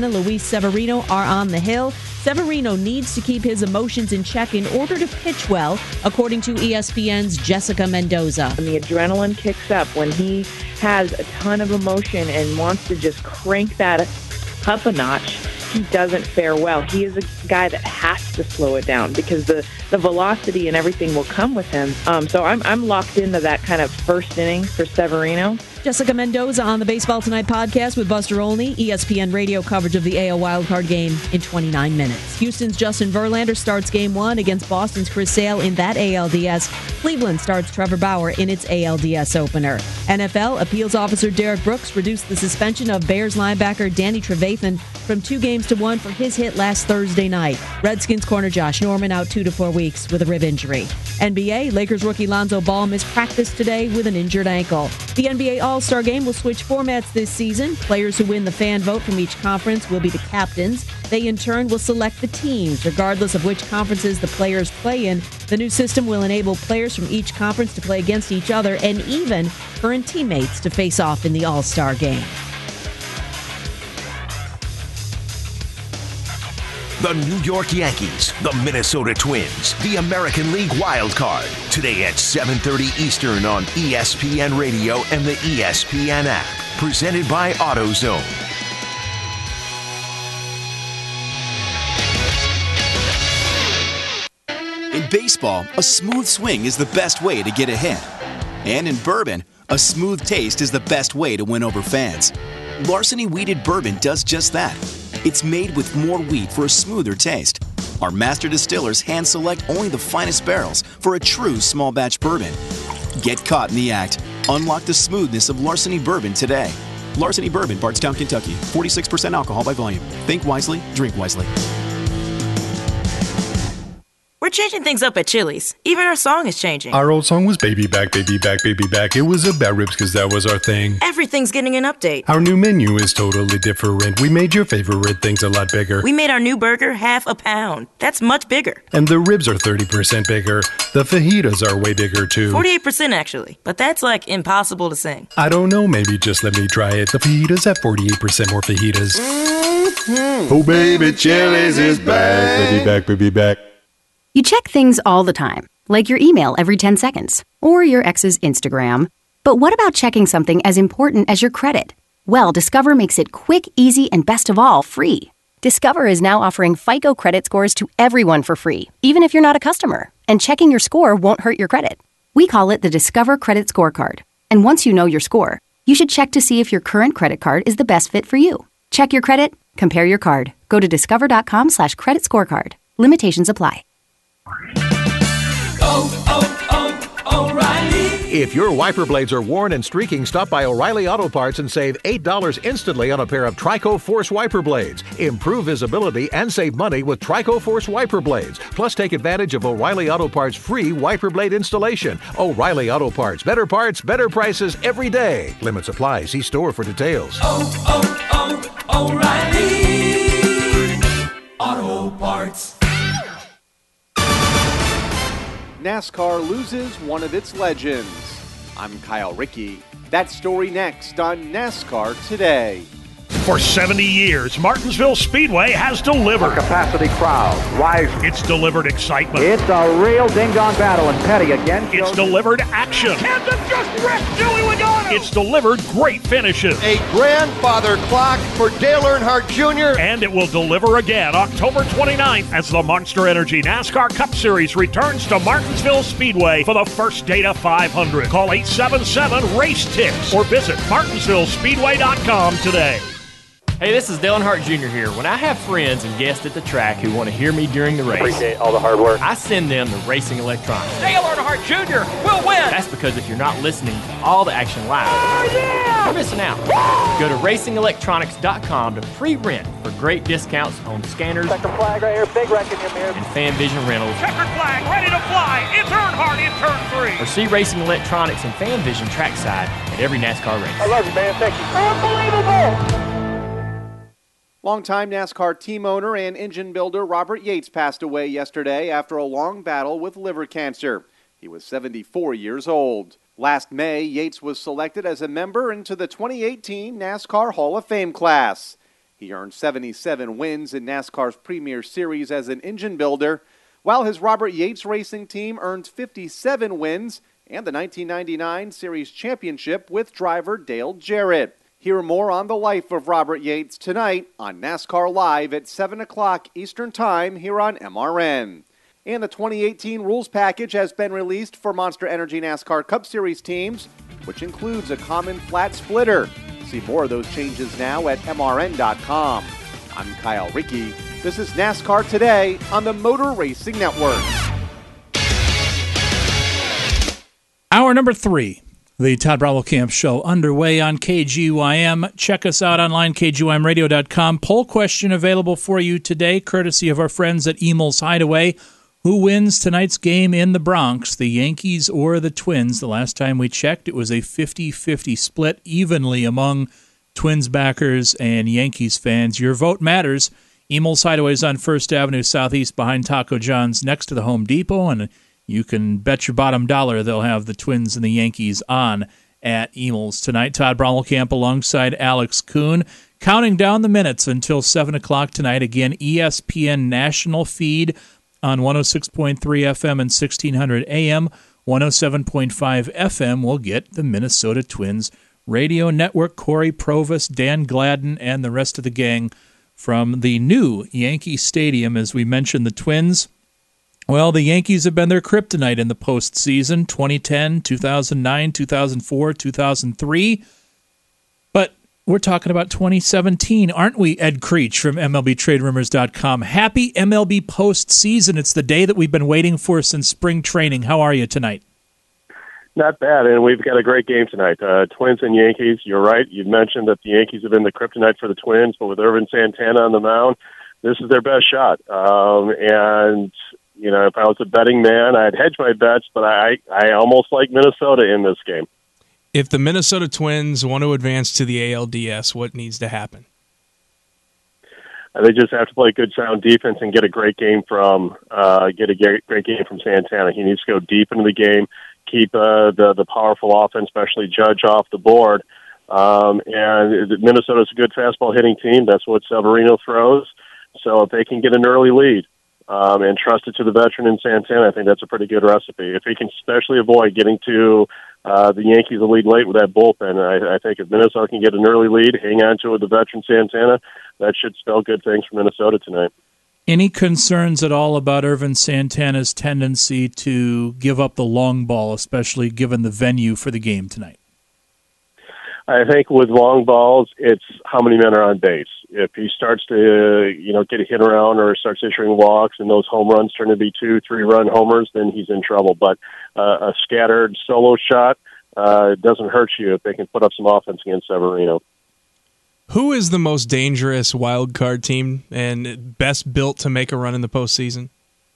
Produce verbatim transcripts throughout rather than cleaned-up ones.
and Luis Severino are on the hill. Severino needs to keep his emotions in check in order to pitch well, according to E S P N's Jessica Mendoza. When the adrenaline kicks up, when he has a ton of emotion and wants to just crank that up a notch, he doesn't fare well. He is a guy that has to slow it down because the, the velocity and everything will come with him. Um, so I'm I'm locked into that kind of first inning for Severino. Jessica Mendoza on the Baseball Tonight podcast with Buster Olney. E S P N radio coverage of the A L wildcard game in twenty-nine minutes. Houston's Justin Verlander starts game one against Boston's Chris Sale in that A L D S. Cleveland starts Trevor Bauer in its A L D S opener. N F L appeals officer Derek Brooks reduced the suspension of Bears linebacker Danny Trevathan from two games to one for his hit last Thursday night. Redskins corner Josh Norman out two to four weeks with a rib injury. N B A, Lakers rookie Lonzo Ball missed practice today with an injured ankle. The N B A All-Star Game will switch formats this season. Players who win the fan vote from each conference will be the captains. They, in turn, will select the teams, regardless of which conferences the players play in. The new system will enable players from each conference to play against each other and even current teammates to face off in the All-Star Game. The New York Yankees, the Minnesota Twins, the American League Wild Card. Today at seven thirty Eastern on E S P N Radio and the E S P N app. Presented by AutoZone. In baseball, a smooth swing is the best way to get ahead. And in bourbon, a smooth taste is the best way to win over fans. Larceny Wheated Bourbon does just that. It's made with more wheat for a smoother taste. Our master distillers hand-select only the finest barrels for a true small batch bourbon. Get caught in the act. Unlock the smoothness of Larceny Bourbon today. Larceny Bourbon, Bardstown, Kentucky. forty-six percent alcohol by volume. Think wisely, drink wisely. We're changing things up at Chili's. Even our song is changing. Our old song was Baby Back, Baby Back, Baby Back. It was about ribs because that was our thing. Everything's getting an update. Our new menu is totally different. We made your favorite things a lot bigger. We made our new burger half a pound. That's much bigger. And the ribs are thirty percent bigger. The fajitas are way bigger too. forty-eight percent actually. But that's like impossible to sing. I don't know, maybe just let me try it. The fajitas have forty-eight percent more fajitas. Mm-hmm. Oh baby, Chili's is back. Baby back, baby back. You check things all the time, like your email every ten seconds, or your ex's Instagram. But what about checking something as important as your credit? Well, Discover makes it quick, easy, and best of all, free. Discover is now offering FICO credit scores to everyone for free, even if you're not a customer. And checking your score won't hurt your credit. We call it the Discover Credit Scorecard. And once you know your score, you should check to see if your current credit card is the best fit for you. Check your credit, compare your card. Go to discover.com slash credit scorecard. Limitations apply. Oh, oh, oh, O'Reilly. If your wiper blades are worn and streaking, stop by O'Reilly Auto Parts and save eight dollars instantly on a pair of Trico Force wiper blades. Improve visibility and save money with Trico Force wiper blades. Plus, take advantage of O'Reilly Auto Parts' free wiper blade installation. O'Reilly Auto Parts. Better parts, better prices every day. Limits apply. See store for details. Oh, oh, oh, O'Reilly Auto Parts. NASCAR loses one of its legends. I'm Kyle Rickey. That story next on NASCAR Today. For seventy years, Martinsville Speedway has delivered. A capacity crowd rising. It's delivered excitement. It's a real ding-dong battle, and Petty again. It's delivered action. Camden just wrecked Joey Logano. It's delivered great finishes. A grandfather clock for Dale Earnhardt Junior And it will deliver again October twenty-ninth as the Monster Energy NASCAR Cup Series returns to Martinsville Speedway for the first Data five hundred. Call eight seven seven, RACE TICKS or visit martinsville speedway dot com today. Hey, this is Dale Earnhardt Junior here. When I have friends and guests at the track who want to hear me during the race, appreciate all the hard work. I send them to Racing Electronics. Dale Earnhardt Junior will win. That's because if you're not listening to all the action live, oh, yeah! you're missing out. Go to racing electronics dot com to pre-rent for great discounts on scanners. Checker flag right here, big wreck in your mirror. And Fan Vision rentals. Checker flag, ready to fly. It's Earnhardt in turn three. Or see Racing Electronics and Fan Vision trackside at every NASCAR race. I love you, man. Thank you. Unbelievable. Longtime NASCAR team owner and engine builder Robert Yates passed away yesterday after a long battle with liver cancer. He was seventy-four years old. Last May, Yates was selected as a member into the twenty eighteen NASCAR Hall of Fame class. He He earned seventy-seven wins in NASCAR's Premier Series as an engine builder, while his Robert Yates Racing team earned fifty-seven wins and the nineteen ninety-nine Series Championship with driver Dale Jarrett. Hear more on the life of Robert Yates tonight on NASCAR Live at seven o'clock Eastern Time here on M R N. And the twenty eighteen rules package has been released for Monster Energy NASCAR Cup Series teams, which includes a common flat splitter. See more of those changes now at M R N dot com. I'm Kyle Rickey. This is NASCAR Today on the Motor Racing Network. Hour number three, the Todd Camp Show underway on K G Y M. Check us out online, K G Y M radio dot com. Poll question available for you today, courtesy of our friends at Emil's Hideaway. Who wins tonight's game in the Bronx, the Yankees or the Twins? The last time we checked, it was a fifty-fifty split evenly among Twins backers and Yankees fans. Your vote matters. Emil's Hideaway is on First Avenue Southeast behind Taco John's next to the Home Depot, and you can bet your bottom dollar they'll have the Twins and the Yankees on at Emil's tonight. Todd Brommelkamp alongside Alex Kuhn, counting down the minutes until seven o'clock tonight. Again, E S P N national feed on one oh six point three F M and sixteen hundred A M, one oh seven point five F M will get the Minnesota Twins radio network. Corey Provis, Dan Gladden, and the rest of the gang from the new Yankee Stadium. As we mentioned, the Twins, well, the Yankees have been their kryptonite in the postseason, twenty ten, two thousand nine, two thousand four, two thousand three. But we're talking about twenty seventeen, aren't we, Ed Creech from M L B Trade Rumors dot com? Happy M L B postseason. It's the day that we've been waiting for since spring training. How are you tonight? Not bad, and we've got a great game tonight. Uh, Twins and Yankees, you're right. You mentioned that the Yankees have been the kryptonite for the Twins, but with Ervin Santana on the mound, this is their best shot. Um, and, you know, if I was a betting man, I'd hedge my bets, but I, I almost like Minnesota in this game. If the Minnesota Twins want to advance to the A L D S, what needs to happen? They just have to play good, sound defense and get a great game from uh, get a great, great game from Santana. He needs to go deep into the game, keep uh, the the powerful offense, especially Judge, off the board. Um, and Minnesota's a good fastball hitting team. That's what Severino throws. So if they can get an early lead um, and trust it to the veteran in Santana, I think that's a pretty good recipe. If he can especially avoid getting to Uh, the Yankees will lead late with that bullpen. I, I think if Minnesota can get an early lead, hang on to it with the veteran Santana, that should spell good things for Minnesota tonight. Any concerns at all about Ervin Santana's tendency to give up the long ball, especially given the venue for the game tonight? I think with long balls, it's how many men are on base. If he starts to, you know, get a hit around or starts issuing walks and those home runs turn to be two, three-run homers, then he's in trouble. But uh, a scattered solo shot uh, doesn't hurt you if they can put up some offense against Severino. Who is the most dangerous wild card team and best built to make a run in the postseason?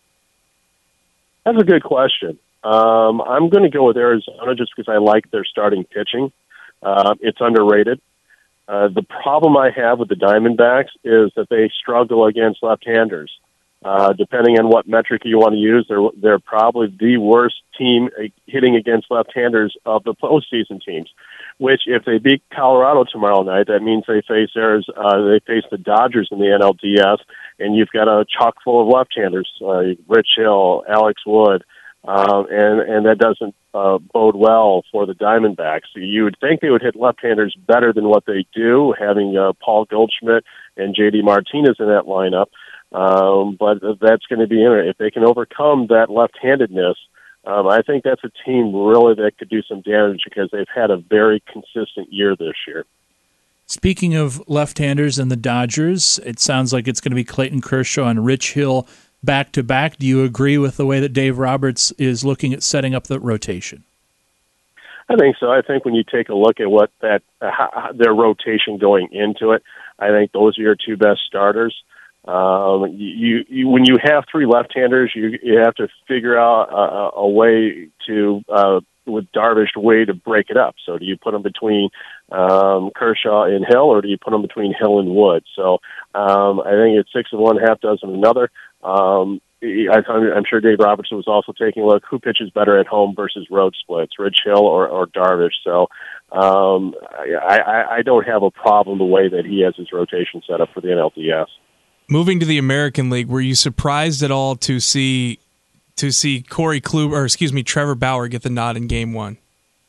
That's a good question. Um, I'm going to go with Arizona just because I like their starting pitching. Uh, it's underrated. Uh, the problem I have with the Diamondbacks is that they struggle against left-handers. Uh, depending on what metric you want to use, they're, they're probably the worst team hitting against left-handers of the postseason teams, which if they beat Colorado tomorrow night, that means they face Arizona, uh, they face the Dodgers in the N L D S, and you've got a chock full of left-handers, uh, Rich Hill, Alex Wood, Um, and, and that doesn't uh, bode well for the Diamondbacks. You would think they would hit left-handers better than what they do, having uh, Paul Goldschmidt and J D Martinez in that lineup. Um, but that's going to be in it. If they can overcome that left-handedness, um, I think that's a team really that could do some damage because they've had a very consistent year this year. Speaking of left-handers and the Dodgers, it sounds like it's going to be Clayton Kershaw and Rich Hill back-to-back. Do you agree with the way that Dave Roberts is looking at setting up the rotation? I think so. I think when you take a look at what that uh, how, their rotation going into it, I think those are your two best starters. Um, you, you when you have three left-handers, you you have to figure out a, a way to uh, with Darvish way to break it up. So do you put them between um, Kershaw and Hill, or do you put them between Hill and Wood? So um, I think it's six of one, half dozen of another. Um, I, I'm sure Dave Robertson was also taking a look who pitches better at home versus road splits, Rich Hill or, or Darvish. So Um, I, I, I don't have a problem the way that he has his rotation set up for the N L D S. Moving to the American League, were you surprised at all to see to see Corey Kluber, or excuse me, Trevor Bauer get the nod in Game One?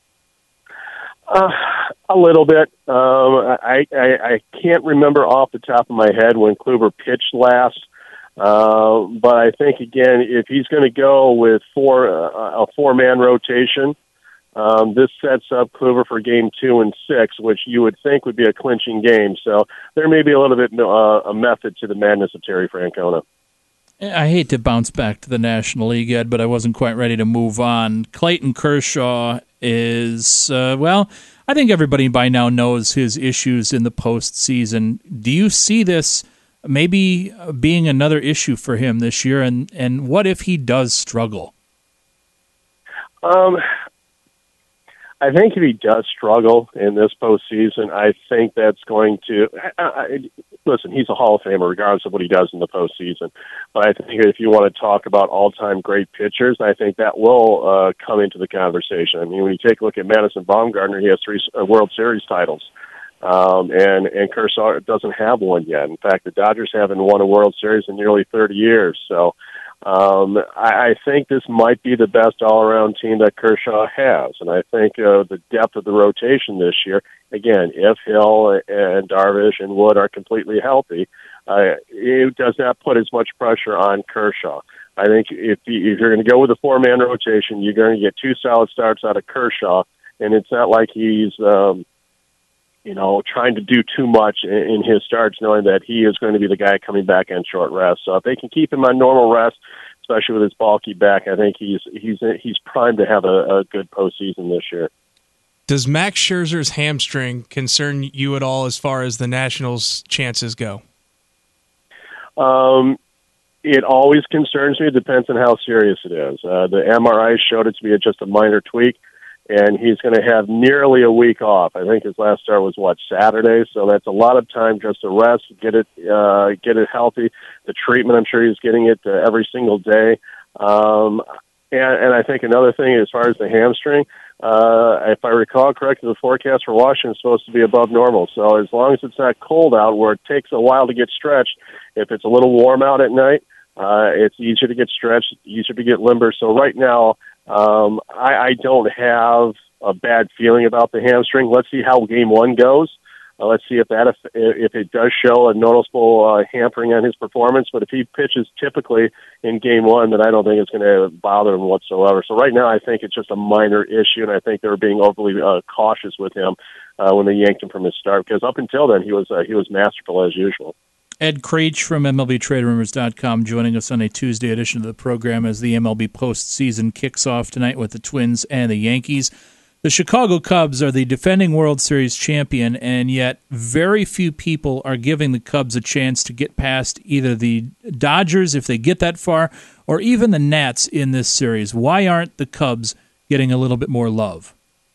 Uh, a little bit. Um, I, I I can't remember off the top of my head when Kluber pitched last. Uh, but I think again, if he's going to go with four uh, a four man rotation. Um, this sets up Kluber for game two and six, which you would think would be a clinching game. So there may be a little bit uh, a method to the madness of Terry Francona. I hate to bounce back to the National League, Ed, but I wasn't quite ready to move on. Clayton Kershaw is, uh, well, I think everybody by now knows his issues in the postseason. Do you see this maybe being another issue for him this year? And, and what if he does struggle? Um. I think if he does struggle in this postseason, I think that's going to I, I, listen. He's a Hall of Famer, regardless of what he does in the postseason. But I think if you want to talk about all-time great pitchers, I think that will uh, come into the conversation. I mean, when you take a look at Madison Bumgarner, he has three uh, World Series titles, um, and and Kershaw doesn't have one yet. In fact, the Dodgers haven't won a World Series in nearly thirty years. So. Um, I, I think this might be the best all-around team that Kershaw has, and I think uh, the depth of the rotation this year, again, if Hill and Darvish and Wood are completely healthy, uh, it does not put as much pressure on Kershaw. I think if, you, if you're going to go with a four-man rotation, you're going to get two solid starts out of Kershaw, and it's not like he's um, you know, trying to do too much in, in his starts, knowing that he is going to be the guy coming back on short rest. So if they can keep him on normal rest, especially with his bulky back, I think he's he's he's primed to have a, a good postseason this year. Does Max Scherzer's hamstring concern you at all as far as the Nationals' chances go? Um, it always concerns me. It depends on how serious it is. Uh, the M R I showed it to be just a minor tweak. And he's going to have nearly a week off. I think his last start was, what, Saturday? So that's a lot of time just to rest, get it uh, get it healthy. The treatment, I'm sure he's getting it uh, every single day. Um, and, and I think another thing as far as the hamstring, uh, if I recall correctly, the forecast for Washington is supposed to be above normal. So as long as it's not cold out where it takes a while to get stretched, if it's a little warm out at night, uh, it's easier to get stretched, easier to get limber. So right now, Um, I, I don't have a bad feeling about the hamstring. Let's see how game one goes. Uh, let's see if that if, if it does show a noticeable uh, hampering on his performance. But if he pitches typically in game one, then I don't think it's going to bother him whatsoever. So right now, I think it's just a minor issue, and I think they were being overly uh, cautious with him uh, when they yanked him from his start. Because up until then, he was uh, he was masterful as usual. Ed Creech from M L B Trade Rumors dot com joining us on a Tuesday edition of the program as the M L B postseason kicks off tonight with the Twins and the Yankees. The Chicago Cubs are the defending World Series champion, and yet very few people are giving the Cubs a chance to get past either the Dodgers, if they get that far, or even the Nats in this series. Why aren't the Cubs getting a little bit more love?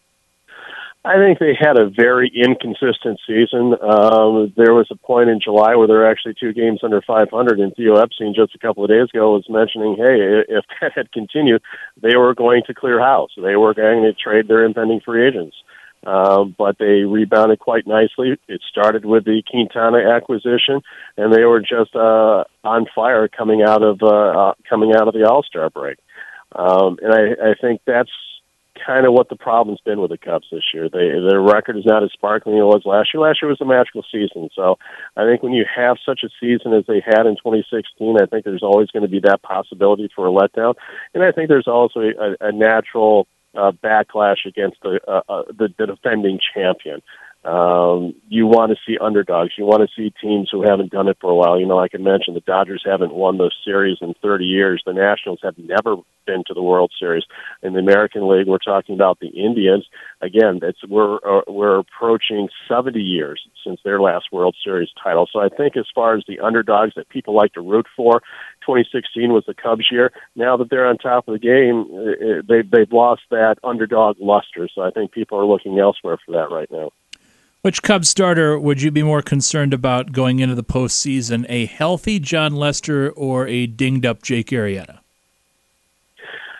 I think they had a very inconsistent season. Um, there was a point in July where there were actually two games under five hundred, and Theo Epstein just a couple of days ago was mentioning, hey, if that had continued, they were going to clear house. They were going to trade their impending free agents. Um, but they rebounded quite nicely. It started with the Quintana acquisition, and they were just uh, on fire coming out of uh, uh, coming out of the All-Star break. Um, and I, I think that's kind of what the problem's been with the Cubs this year. They, their record is not as sparkling as it was last year. Last year was a magical season. So I think when you have such a season as they had in twenty sixteen, I think there's always going to be that possibility for a letdown. And I think there's also a, a natural uh, backlash against the, uh, uh, the the defending champion. Um, you want to see underdogs. You want to see teams who haven't done it for a while. You know, like I mentioned, the Dodgers haven't won the series in thirty years. The Nationals have never been to the World Series. In the American League, we're talking about the Indians. Again, it's, we're uh, we're approaching seventy years since their last World Series title. So I think as far as the underdogs that people like to root for, twenty sixteen was the Cubs year. Now that they're on top of the game, they, they've lost that underdog luster. So I think people are looking elsewhere for that right now. Which Cubs starter would you be more concerned about going into the postseason, a healthy John Lester or a dinged-up Jake Arrieta? Uh,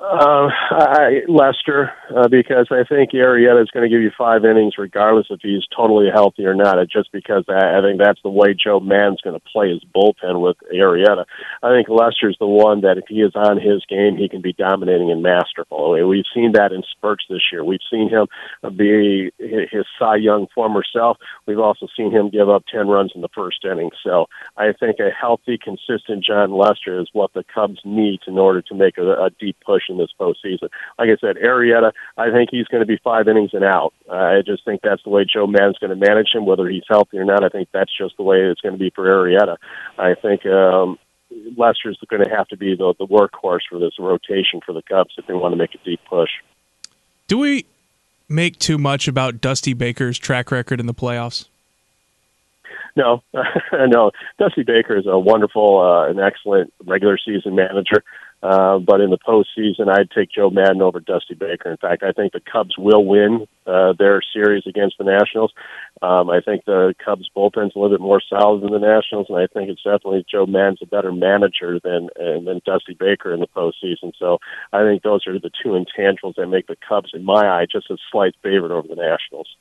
Uh, I, Lester, uh, because I think Arrieta is going to give you five innings regardless if he's totally healthy or not. It's just because I, I think that's the way Joe Maddon's going to play his bullpen with Arrieta. I think Lester's the one that if he is on his game, he can be dominating and masterful. I mean, we've seen that in spurts this year. We've seen him be his Cy Young former self. We've also seen him give up ten runs in the first inning. So I think a healthy, consistent John Lester is what the Cubs need in order to make a, a deep push in this postseason. Like I said, Arrieta, I think he's going to be five innings and out. Uh, I just think that's the way Joe Maddon's going to manage him, whether he's healthy or not. I think that's just the way it's going to be for Arrieta. I think um, Lester's going to have to be the, the workhorse for this rotation for the Cubs if they want to make a deep push. Do we make too much about Dusty Baker's track record in the playoffs? No, no. Dusty Baker is a wonderful uh, and excellent regular season manager. Uh, but in the postseason, I'd take Joe Maddon over Dusty Baker. In fact, I think the Cubs will win uh, their series against the Nationals. Um, I think the Cubs bullpen's a little bit more solid than the Nationals, and I think it's definitely Joe Maddon's a better manager than uh, than Dusty Baker in the postseason. So I think those are the two intangibles that make the Cubs, in my eye, just a slight favorite over the Nationals.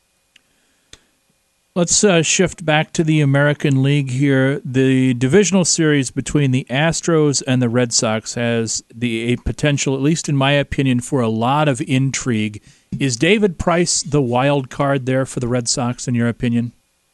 Let's uh, shift back to the American League here. The divisional series between the Astros and the Red Sox has the a potential, at least in my opinion, for a lot of intrigue. Is David Price the wild card there for the Red Sox, in your opinion?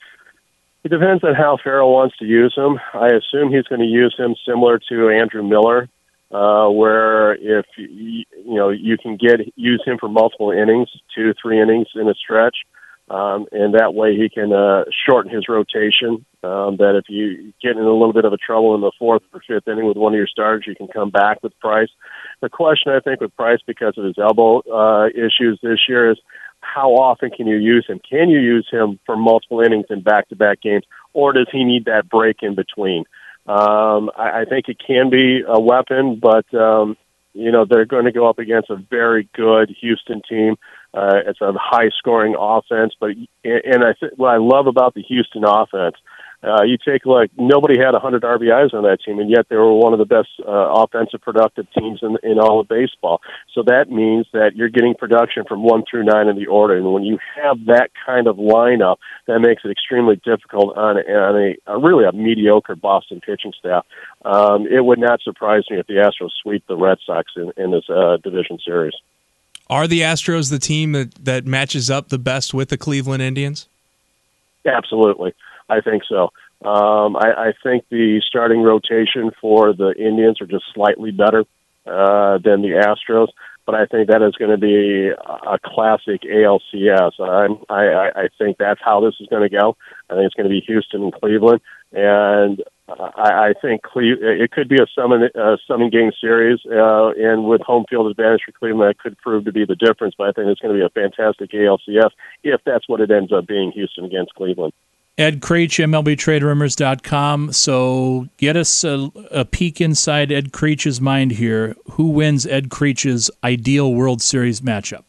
It depends on how Farrell wants to use him. I assume he's going to use him similar to Andrew Miller, uh, where if you, you know you can get use him for multiple innings, two, three innings in a stretch. Um, and that way he can uh, shorten his rotation. Um, that if you get in a little bit of a trouble in the fourth or fifth inning with one of your starters, you can come back with Price. The question, I think, with Price because of his elbow uh, issues this year is how often can you use him? Can you use him for multiple innings in back-to-back games, or does he need that break in between? Um, I, I think it can be a weapon, but um, you know they're going to go up against a very good Houston team. Uh, it's a high-scoring offense, but and I th- what I love about the Houston offense, uh, you take like nobody had one hundred R B Is on that team, and yet they were one of the best uh, offensive productive teams in, in all of baseball. So that means that you're getting production from one through nine in the order, and when you have that kind of lineup, that makes it extremely difficult on, on a, a really a mediocre Boston pitching staff. Um, it would not surprise me if the Astros sweep the Red Sox in, in this uh, division series. Are the Astros the team that, that matches up the best with the Cleveland Indians? Absolutely. I think so. Um, I, I think the starting rotation for the Indians are just slightly better uh, than the Astros, but I think that is going to be a classic A L C S. I'm, I, I think that's how this is going to go. I think it's going to be Houston and Cleveland, and I, I think Cle- it could be a seven, uh, seven game series, uh, and with home field advantage for Cleveland, that could prove to be the difference. But I think it's going to be a fantastic A L C S if that's what it ends up being, Houston against Cleveland. Ed Creech, M L B Trade Rumors dot com. So get us a, a peek inside Ed Creech's mind here. Who wins Ed Creech's ideal World Series matchup?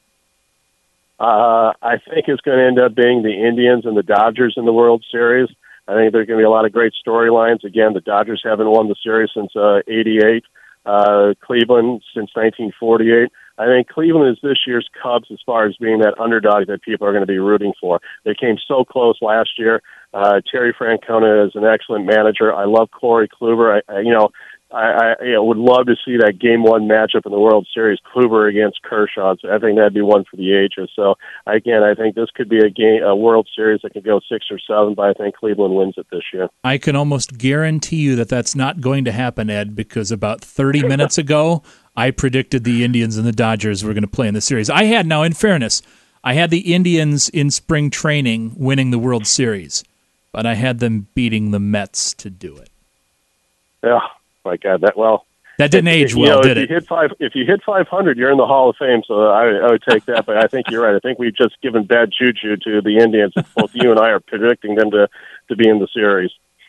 Uh, I think it's going to end up being the Indians and the Dodgers in the World Series. I think there's going to be a lot of great storylines. Again, the Dodgers haven't won the series since uh, eighty-eight. Uh, Cleveland since nineteen forty-eight. I think Cleveland is this year's Cubs as far as being that underdog that people are going to be rooting for. They came so close last year. Uh, Terry Francona is an excellent manager. I love Corey Kluber. I, I, you know, I, I you know, would love to see that game one matchup in the World Series, Kluber against Kershaw. So I think that'd be one for the ages. So again, I think this could be a game, a World Series that could go six or seven, but I think Cleveland wins it this year. I can almost guarantee you that that's not going to happen, Ed, because about thirty minutes ago, I predicted the Indians and the Dodgers were going to play in the series. I had, now in fairness, I had the Indians in spring training winning the World Series, but I had them beating the Mets to do it. Yeah. My God, that well. That didn't age if, well, you know, did if it? You hit five, if you hit five hundred, you're in the Hall of Fame, so I, I would take that. But I think you're right. I think we've just given bad juju to the Indians. Both you and I are predicting them to, to be in the series.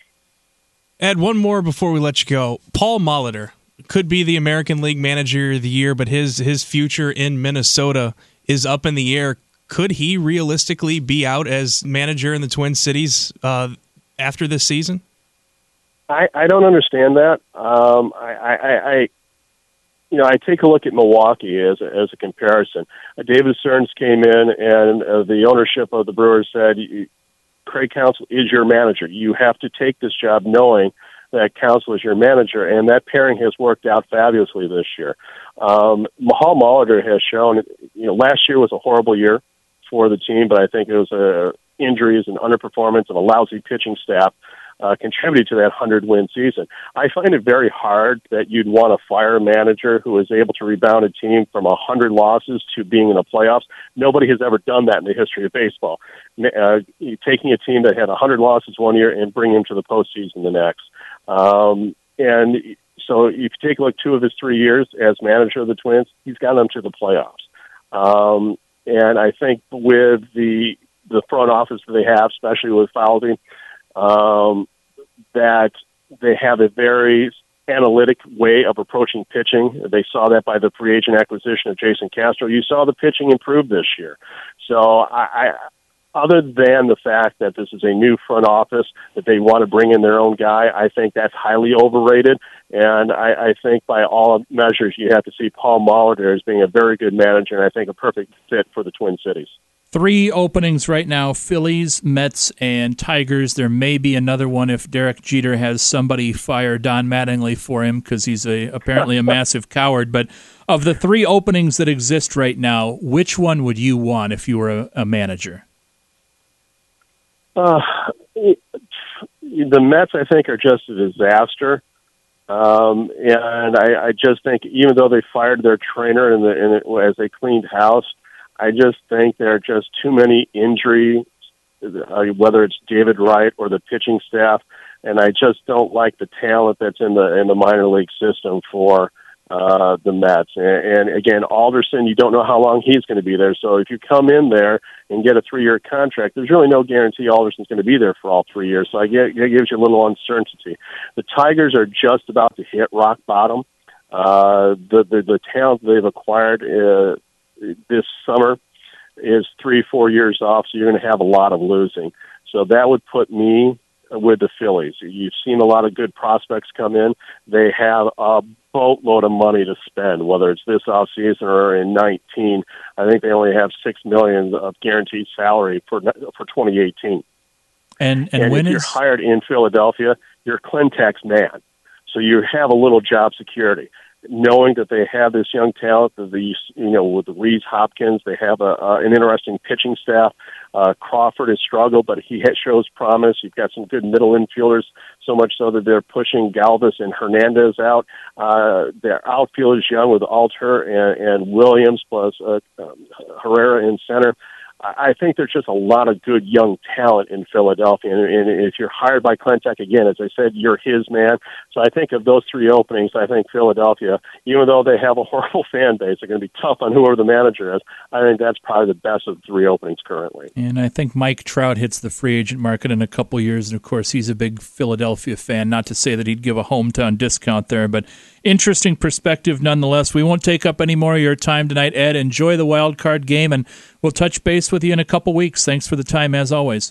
Ed, one more before we let you go. Paul Molitor could be the American League Manager of the Year, but his, his future in Minnesota is up in the air. Could he realistically be out as manager in the Twin Cities uh, after this season? I, I don't understand that. Um, I, I, I you know, I take a look at Milwaukee as a, as a comparison. Uh, David Stearns came in, and uh, the ownership of the Brewers said, Craig Counsell is your manager. You have to take this job knowing that Counsell is your manager, and that pairing has worked out fabulously this year. Um, Paul Molitor has shown, you know, last year was a horrible year for the team, but I think it was uh, injuries and underperformance and a lousy pitching staff uh, contributed to that hundred-win season. I find it very hard that you'd want to fire a manager who is able to rebound a team from one hundred losses to being in the playoffs. Nobody has ever done that in the history of baseball. Uh, taking a team that had one hundred losses one year and bringing them to the postseason the next. Um, and so if you take a look two of his three years as manager of the Twins, he's got them to the playoffs. Um, and I think with the the front office that they have, especially with Falvey, um, that they have a very analytic way of approaching pitching. They saw that by the free agent acquisition of Jason Castro. You saw the pitching improve this year. So I, I other than the fact that this is a new front office, that they want to bring in their own guy, I think that's highly overrated. And I, I think by all measures, you have to see Paul Molitor as being a very good manager, and I think a perfect fit for the Twin Cities. Three openings right now, Phillies, Mets, and Tigers. There may be another one if Derek Jeter has somebody fire Don Mattingly for him because he's a, apparently a massive coward. But of the three openings that exist right now, which one would you want if you were a, a manager? Uh, the Mets, I think, are just a disaster. Um, and I, I just think even though they fired their trainer in the, in it, as they cleaned house, I just think there are just too many injuries, uh, whether it's David Wright or the pitching staff, and I just don't like the talent that's in the in the minor league system for uh, the Mets. And, and again, Alderson, you don't know how long he's going to be there. So if you come in there and get a three-year contract, there's really no guarantee Alderson's going to be there for all three years. So I get, it gives you a little uncertainty. The Tigers are just about to hit rock bottom. Uh, the, the the talent they've acquired Uh, this summer is three, four years off, so you're going to have a lot of losing. So that would put me with the Phillies. You've seen a lot of good prospects come in. They have a boatload of money to spend, whether it's this offseason or in nineteen. I think they only have six million dollars of guaranteed salary for for twenty eighteen. And and, and when if you're is... hired in Philadelphia, you're Clintax man. So you have a little job security. Knowing that they have this young talent, the you know with the Reese Hopkins, they have a, uh, an interesting pitching staff. Uh, Crawford has struggled, but he has, shows promise. You've got some good middle infielders, so much so that they're pushing Galvis and Hernandez out. Uh, their outfield is young with Alter and, and Williams plus uh, um, Herrera in center. I think there's just a lot of good young talent in Philadelphia, and, and if you're hired by Clintac, again, as I said, you're his man. So I think of those three openings, I think Philadelphia, even though they have a horrible fan base, they're going to be tough on whoever the manager is. I think that's probably the best of the three openings currently. And I think Mike Trout hits the free agent market in a couple years, and of course he's a big Philadelphia fan. Not to say that he'd give a hometown discount there, but interesting perspective nonetheless. We won't take up any more of your time tonight, Ed. Enjoy the wild card game, and we'll touch base with you in a couple weeks. Thanks for the time, as always.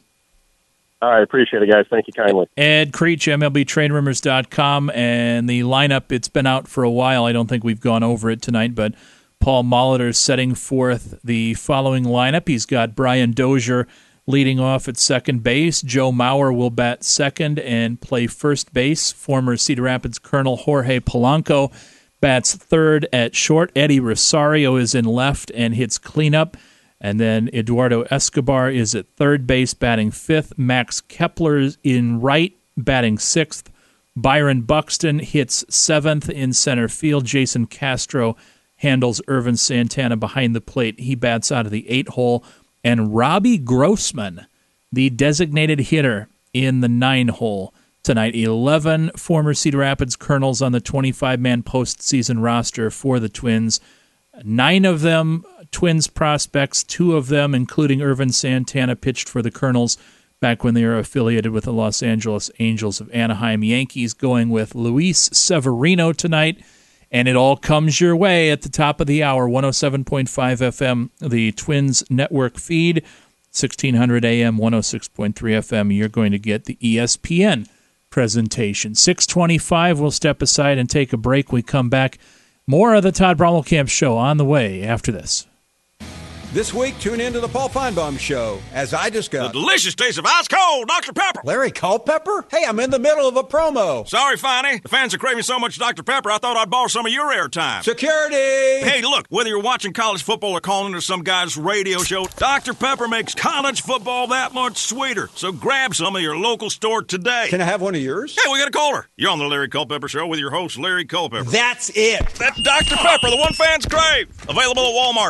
All right, appreciate it, guys. Thank you kindly. Ed Creech, M L B Trade Rumors dot com, and the lineup, it's been out for a while. I don't think we've gone over it tonight, but Paul Molitor setting forth the following lineup. He's got Brian Dozier leading off at second base. Joe Mauer will bat second and play first base. Former Cedar Rapids Colonel Jorge Polanco bats third at short. Eddie Rosario is in left and hits cleanup. And then Eduardo Escobar is at third base, batting fifth. Max Kepler is in right, batting sixth. Byron Buxton hits seventh in center field. Jason Castro handles Irvin Santana behind the plate. He bats out of the eight hole. And Robbie Grossman, the designated hitter, in the nine hole tonight. eleven former Cedar Rapids Colonels on the twenty-five man postseason roster for the Twins. Nine of them Twins prospects, two of them, including Irvin Santana, pitched for the Colonels back when they were affiliated with the Los Angeles Angels of Anaheim. Yankees going with Luis Severino tonight, and it all comes your way at the top of the hour. one oh seven point five F M, the Twins network feed, sixteen hundred A M, one oh six point three F M. You're going to get the E S P N presentation. six twenty-five, we'll step aside and take a break. We come back. More of the Todd Brommelkamp Show on the way after this. This week, tune in to the Paul Feinbaum Show as I discuss the delicious taste of ice cold Doctor Pepper. Larry Culpepper? Hey, I'm in the middle of a promo. Sorry, Finey. The fans are craving so much Doctor Pepper, I thought I'd borrow some of your airtime. Security! Hey, look, whether you're watching college football or calling into some guy's radio show, Doctor Pepper makes college football that much sweeter. So grab some of your local store today. Can I have one of yours? Hey, we got a caller. You're on the Larry Culpepper Show with your host, Larry Culpepper. That's it. That's Doctor Pepper, the one fans crave. Available at Walmart.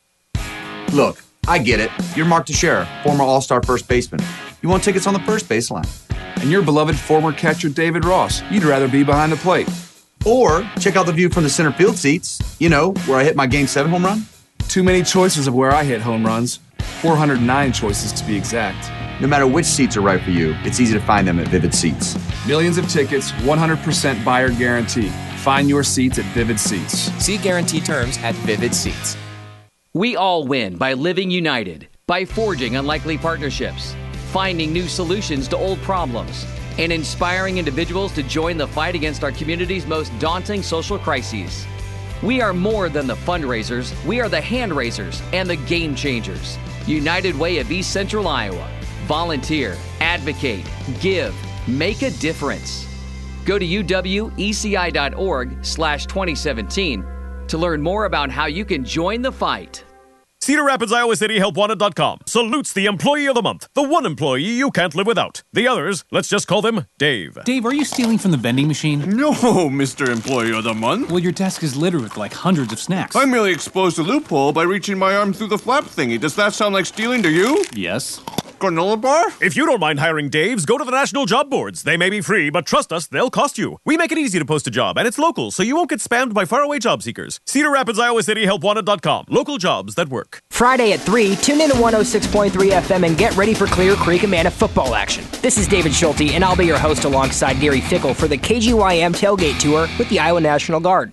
Look, I get it. You're Mark Teixeira, former All-Star first baseman. You want tickets on the first baseline. And your beloved former catcher David Ross. You'd rather be behind the plate. Or check out the view from the center field seats. You know, where I hit my Game seven home run. Too many choices of where I hit home runs. four hundred nine choices to be exact. No matter which seats are right for you, it's easy to find them at Vivid Seats. Millions of tickets, one hundred percent buyer guarantee. Find your seats at Vivid Seats. See guarantee terms at Vivid Seats. We all win by living united, by forging unlikely partnerships, finding new solutions to old problems, and inspiring individuals to join the fight against our community's most daunting social crises. We are more than the fundraisers, we are the hand raisers and the game changers. United Way of East Central Iowa. Volunteer, advocate, give, make a difference. Go to U W E C I dot org slash twenty seventeen to learn more about how you can join the fight. Cedar Rapids, Iowa City Help Wanted dot com salutes the Employee of the Month, the one employee you can't live without. The others, let's just call them Dave. Dave, are you stealing from the vending machine? No, Mister Employee of the Month. Well, your desk is littered with like hundreds of snacks. I merely exposed a loophole by reaching my arm through the flap thingy. Does that sound like stealing to you? Yes. Granola bar? If you don't mind hiring Daves, go to the national job boards. They may be free, but trust us, they'll cost you. We make it easy to post a job, and it's local, so you won't get spammed by faraway job seekers. Cedar Rapids, Iowa City Help Wanted dot com. Local jobs that work. Friday at three, tune in to one oh six point three F M and get ready for Clear Creek Amana football action. This is David Schulte, and I'll be your host alongside Gary Fickle for the K G Y M Tailgate Tour with the Iowa National Guard.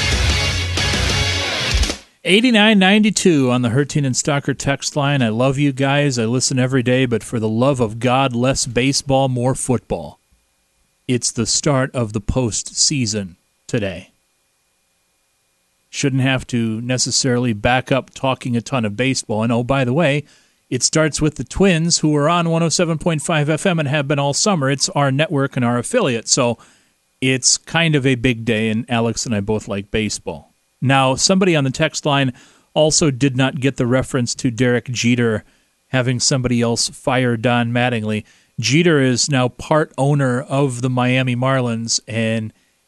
eighty-nine ninety-two on the Hertin and Stalker text line. I love you guys. I listen every day, but for the love of God, less baseball, more football. It's the start of the postseason today. Shouldn't have to necessarily back up talking a ton of baseball. And oh, by the way, it starts with the Twins, who are on one oh seven point five F M and have been all summer. It's our network and our affiliate, so it's kind of a big day, and Alex and I both like baseball. Now, somebody on the text line also did not get the reference to Derek Jeter having somebody else fire Don Mattingly. Jeter is now part owner of the Miami Marlins, and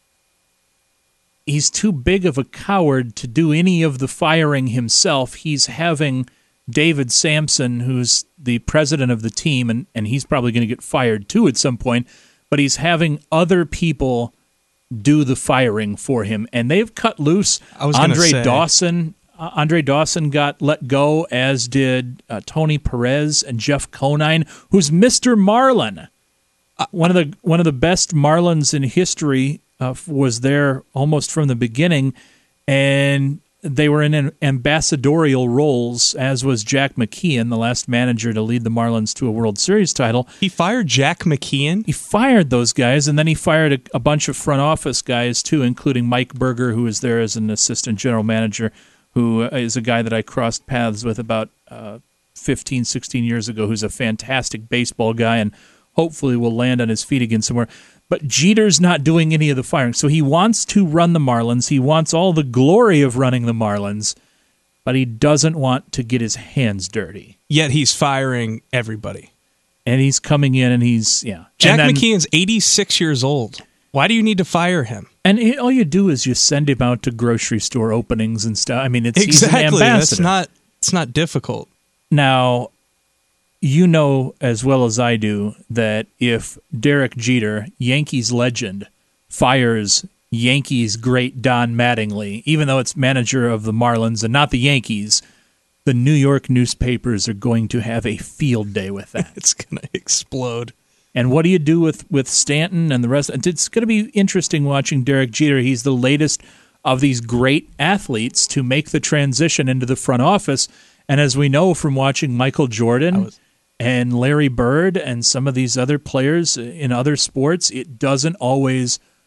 he's too big of a coward to do any of the firing himself. He's having David Sampson, who's the president of the team, and, and he's probably going to get fired too at some point, but he's having other people do the firing for him, and they've cut loose. I was Andre say. Dawson. Uh, Andre Dawson got let go, as did uh, Tony Perez and Jeff Conine, who's Mister Marlin. Uh, one of the one of the best Marlins in history uh, was there almost from the beginning, and they were in an ambassadorial roles, as was Jack McKeon, the last manager to lead the Marlins to a World Series title. He fired Jack McKeon? He fired those guys, and then he fired a, a bunch of front office guys, too, including Mike Berger, who was there as an assistant general manager, who is a guy that I crossed paths with about uh, fifteen, sixteen years ago, who's a fantastic baseball guy and hopefully will land on his feet again somewhere. But Jeter's not doing any of the firing. So he wants to run the Marlins. He wants all the glory of running the Marlins, but he doesn't want to get his hands dirty. Yet he's firing everybody. And he's coming in and he's, yeah. Jack then, McKeon's eighty-six years old. Why do you need to fire him? And it, all you do is you send him out to grocery store openings and stuff. I mean, it's exactly. He's an ambassador. That's not, it's not difficult. Now, you know as well as I do that if Derek Jeter, Yankees legend, fires Yankees great Don Mattingly, even though it's manager of the Marlins and not the Yankees, the New York newspapers are going to have a field day with that. It's going to explode. And what do you do with, with Stanton and the rest? It's going to be interesting watching Derek Jeter. He's the latest of these great athletes to make the transition into the front office. And as we know from watching Michael Jordan was- and Larry Bird and some of these other players in other sports, it doesn't always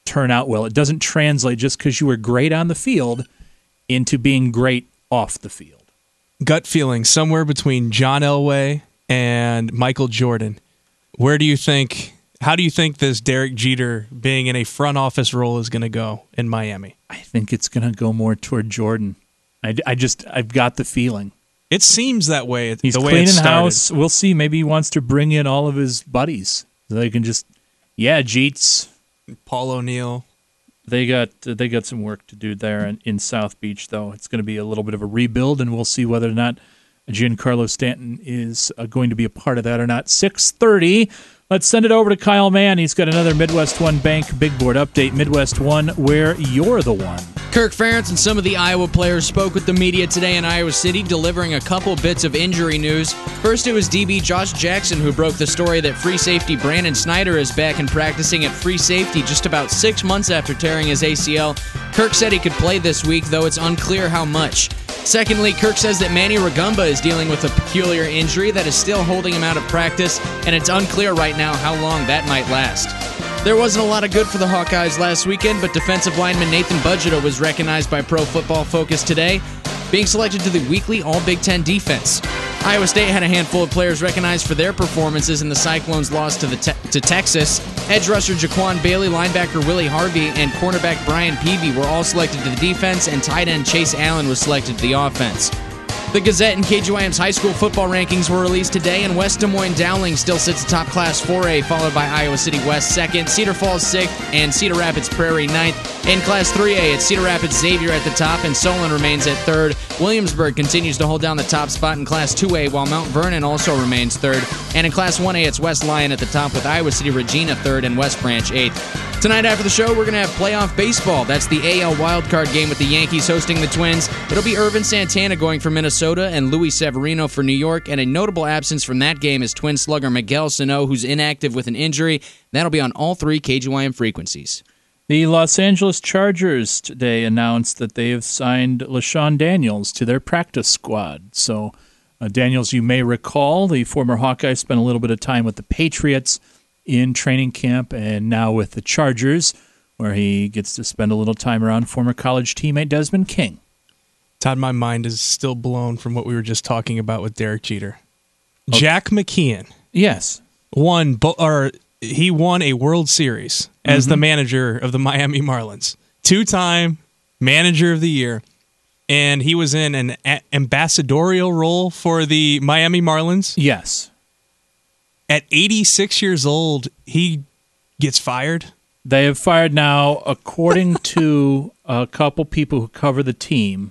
turn out well. It doesn't translate just because you were great on the field into being great off the field. Gut feeling somewhere between John Elway and Michael Jordan. Where do you think? How do you think this Derek Jeter being in a front office role is going to go in Miami? I think it's going to go more toward Jordan. I, I just I've got the feeling. It seems that way. He's the way cleaning it started. house. We'll see. Maybe he wants to bring in all of his buddies so they can just, yeah, Jeets, Paul O'Neill. They got they got some work to do there in, in South Beach, though. It's going to be a little bit of a rebuild, and we'll see whether or not Giancarlo Stanton is uh, going to be a part of that or not. six thirty. Let's send it over to Kyle Mann. He's got another Midwest One Bank Big Board update. Midwest One, where you're the one. Kirk Ferentz and some of the Iowa players spoke with the media today in Iowa City, delivering a couple bits of injury news. First, it was D B Josh Jackson who broke the story that free safety Brandon Snyder is back and practicing at free safety just about six months after tearing his A C L. Kirk said he could play this week, though it's unclear how much. Secondly, Kirk says that Manny Ragumba is dealing with a peculiar injury that is still holding him out of practice, and it's unclear right now how long that might last. There wasn't a lot of good for the Hawkeyes last weekend, but defensive lineman Nathan Budgeta was recognized by Pro Football Focus today, being selected to the weekly All-Big Ten defense. Iowa State had a handful of players recognized for their performances in the Cyclones' loss to the te- to Texas. Edge rusher Jaquan Bailey, linebacker Willie Harvey, and cornerback Brian Peavy were all selected to the defense, and tight end Chase Allen was selected to the offense. The Gazette and K G Y M's high school football rankings were released today, and West Des Moines Dowling still sits atop Class four A, followed by Iowa City West second, Cedar Falls sixth, and Cedar Rapids Prairie ninth. In Class three A, it's Cedar Rapids Xavier at the top, and Solon remains at third. Williamsburg continues to hold down the top spot in Class two A, while Mount Vernon also remains third. And in Class one A, it's West Lyon at the top, with Iowa City Regina third and West Branch eighth. Tonight after the show, we're going to have playoff baseball. That's the A L wildcard game with the Yankees hosting the Twins. It'll be Irvin Santana going for Minnesota and Luis Severino for New York. And a notable absence from that game is Twin slugger Miguel Sano, who's inactive with an injury. That'll be on all three K G Y M frequencies. The Los Angeles Chargers today announced that they have signed LaShawn Daniels to their practice squad. So uh, Daniels, you may recall, the former Hawkeye, spent a little bit of time with the Patriots in training camp, and now with the Chargers, where he gets to spend a little time around former college teammate Desmond King. Todd, my mind is still blown from what we were just talking about with Derek Jeter. Okay. Jack McKeon, yes, won bo- or he won a World Series as Mm-hmm. the manager of the Miami Marlins, two-time manager of the year, and he was in an a- ambassadorial role for the Miami Marlins. Yes. At eighty-six years old, he gets fired. They have fired now, according to a couple people who cover the team.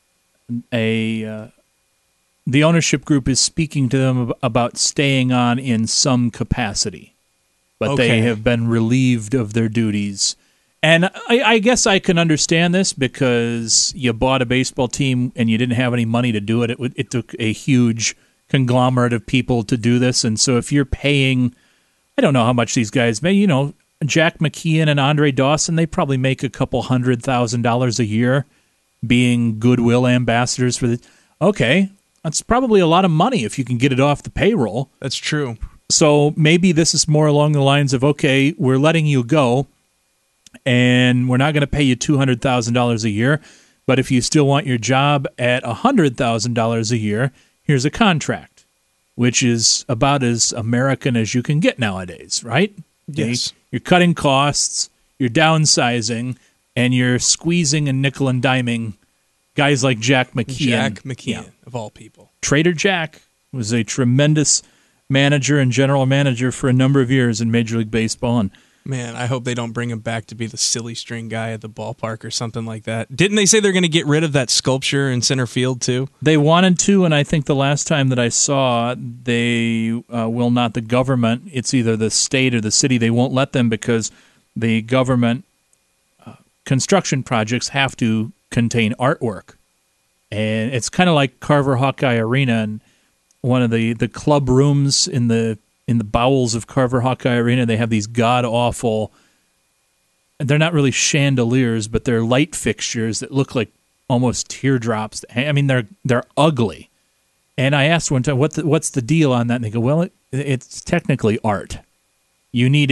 A uh, the ownership group is speaking to them about staying on in some capacity, but Okay. they have been relieved of their duties. And I, I guess I can understand this because you bought a baseball team and you didn't have any money to do it. It, w- it took a huge conglomerate of people to do this, and so if you're paying, I don't know how much these guys make. You know, Jack McKeon and Andre Dawson, they probably make a couple hundred thousand dollars a year being goodwill ambassadors for the. Okay, that's probably a lot of money if you can get it off the payroll. That's true. So maybe this is more along the lines of, okay, we're letting you go, and we're not going to pay you two hundred thousand dollars a year, but if you still want your job at one hundred thousand dollars a year, here's a contract, which is about as American as you can get nowadays, right? Yes. You're cutting costs, you're downsizing, and you're squeezing and nickel and diming guys like Jack McKeon. Jack McKeon, Yeah. of all people. Trader Jack was a tremendous manager and general manager for a number of years in Major League Baseball, and Man, I hope they don't bring him back to be the silly string guy at the ballpark or something like that. Didn't they say they're going to get rid of that sculpture in center field too? they wanted to, and I think the last time that I saw, they uh, will not. The government, it's either the state or the city, they won't let them because the government uh, construction projects have to contain artwork. And it's kind of like Carver Hawkeye Arena, and one of the, the club rooms in the in the bowels of Carver Hawkeye Arena, they have these god-awful, they're not really chandeliers, but they're light fixtures that look like almost teardrops. I mean, they're they're ugly. And I asked one time, what the, what's the deal on that? And they go, well, it, it's technically art. You need a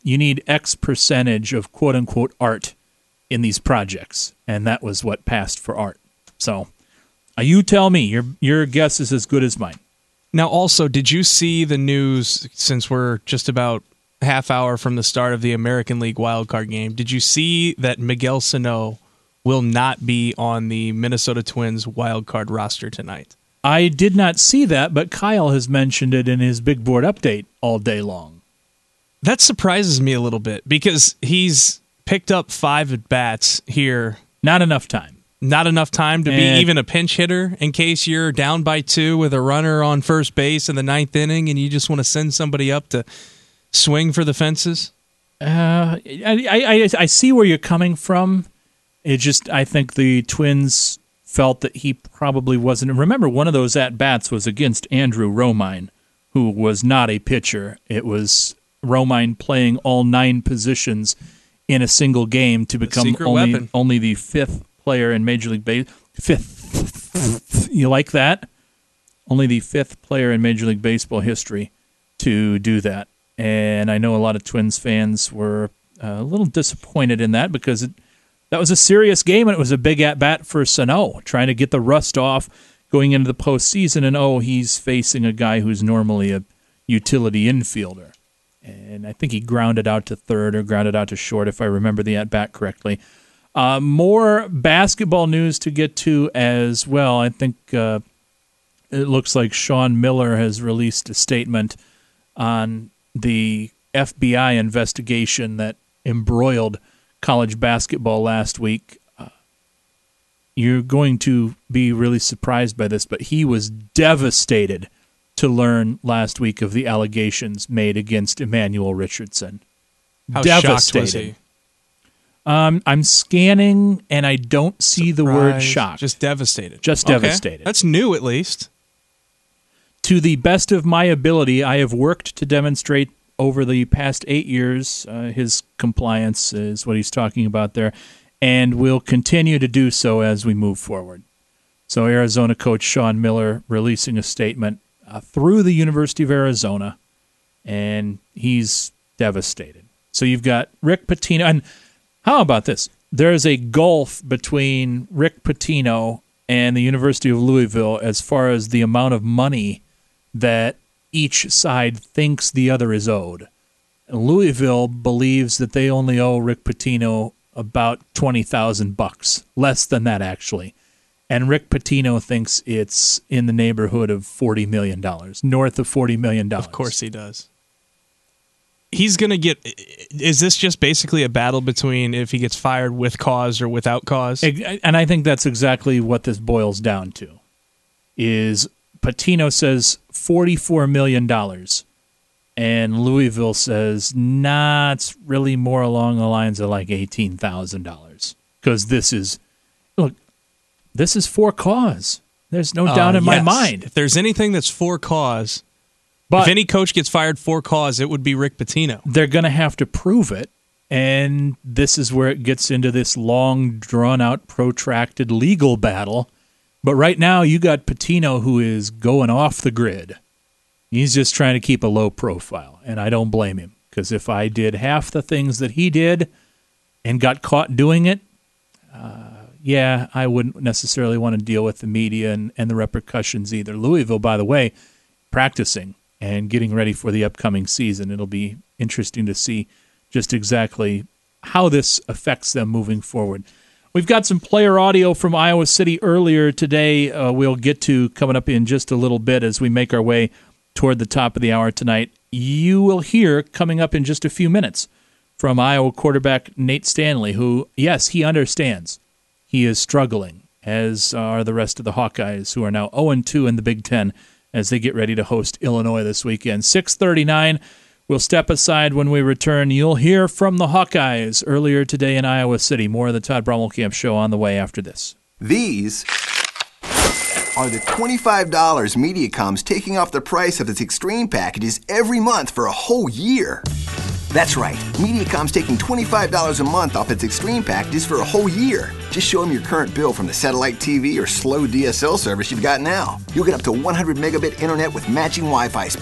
you need X percentage of quote-unquote art in these projects, and that was what passed for art. So uh, you tell me. Your your guess is as good as mine. Now, also, did you see the news, since we're just about half hour from the start of the American League wildcard game, did you see that Miguel Sano will not be on the Minnesota Twins wildcard roster tonight? I did not see that, but Kyle has mentioned it in his big board update all day long. That surprises me a little bit because he's picked up five at-bats here. Not enough time. Not enough time to be And- even a pinch hitter in case you're down by two with a runner on first base in the ninth inning and you just want to send somebody up to swing for the fences? Uh, I, I, I see where you're coming from. It just, I think the Twins felt that he probably wasn't. Remember, one of those at-bats was against Andrew Romine, who was not a pitcher. It was Romine playing all nine positions in a single game to become secret only, weapon. only the fifth player in Major League Baseball. Fifth. You like that? Only the fifth player in Major League Baseball history to do that. And I know a lot of Twins fans were uh, a little disappointed in that because it, that was a serious game and it was a big at-bat for Sano, trying to get the rust off going into the postseason. And, oh, he's facing a guy who's normally a utility infielder. And I think he grounded out to third or grounded out to short, if I remember the at-bat correctly. Uh, more basketball news to get to as well. I think uh, it looks like Sean Miller has released a statement on the F B I investigation that embroiled college basketball last week. Uh, you're going to be really surprised by this, but he was devastated to learn last week of the allegations made against Emmanuel Richardson. How devastated. shocked was he? Um, I'm scanning, and I don't see the word Surprised. shocked. Just devastated. Just Okay. devastated. That's new, at least. To the best of my ability, I have worked to demonstrate over the past eight years uh, his compliance is what he's talking about there, and will continue to do so as we move forward. So Arizona coach Sean Miller releasing a statement uh, through the University of Arizona, and he's devastated. So you've got Rick Pitino, and how about this? There is a gulf between Rick Pitino and the University of Louisville as far as the amount of money that each side thinks the other is owed. Louisville believes that they only owe Rick Pitino about twenty thousand bucks, less than that actually. And Rick Pitino thinks it's in the neighborhood of forty million dollars, north of forty million dollars. Of course he does. He's going to get... Is this just basically a battle between if he gets fired with cause or without cause? And I think that's exactly what this boils down to, is Pitino says forty-four million dollars, and Louisville says, nah, it's really more along the lines of like eighteen thousand dollars. Because this is, look, this is for cause. There's no doubt Uh, in my yes. mind. If there's anything that's for cause, But if any coach gets fired for cause, it would be Rick Pitino. they're going to have to prove it, and this is where it gets into this long, drawn-out, protracted legal battle. But right now, you got Pitino who is going off the grid. He's just trying to keep a low profile, and I don't blame him, because if I did half the things that he did and got caught doing it, uh, yeah, I wouldn't necessarily want to deal with the media and, and the repercussions either. Louisville, by the way, practicing and getting ready for the upcoming season. It'll be interesting to see just exactly how this affects them moving forward. We've got some player audio from Iowa City earlier today uh, we'll get to coming up in just a little bit as we make our way toward the top of the hour tonight. You will hear coming up in just a few minutes from Iowa quarterback Nate Stanley, who, yes, he understands. He is struggling, as are the rest of the Hawkeyes, who are now oh and two in the Big Ten as they get ready to host Illinois this weekend. six thirty-nine, we'll step aside when we return. You'll hear from the Hawkeyes earlier today in Iowa City. More of the Todd Brommelkamp Show on the way after this. These are the twenty-five dollars Mediacom's taking off the price of its Extreme packages every month for a whole year. That's right. Mediacom's taking twenty-five dollars a month off its Extreme packages for a whole year. Just show them your current bill from the satellite T V or slow D S L service you've got now. You'll get up to one hundred megabit internet with matching Wi-Fi speeds,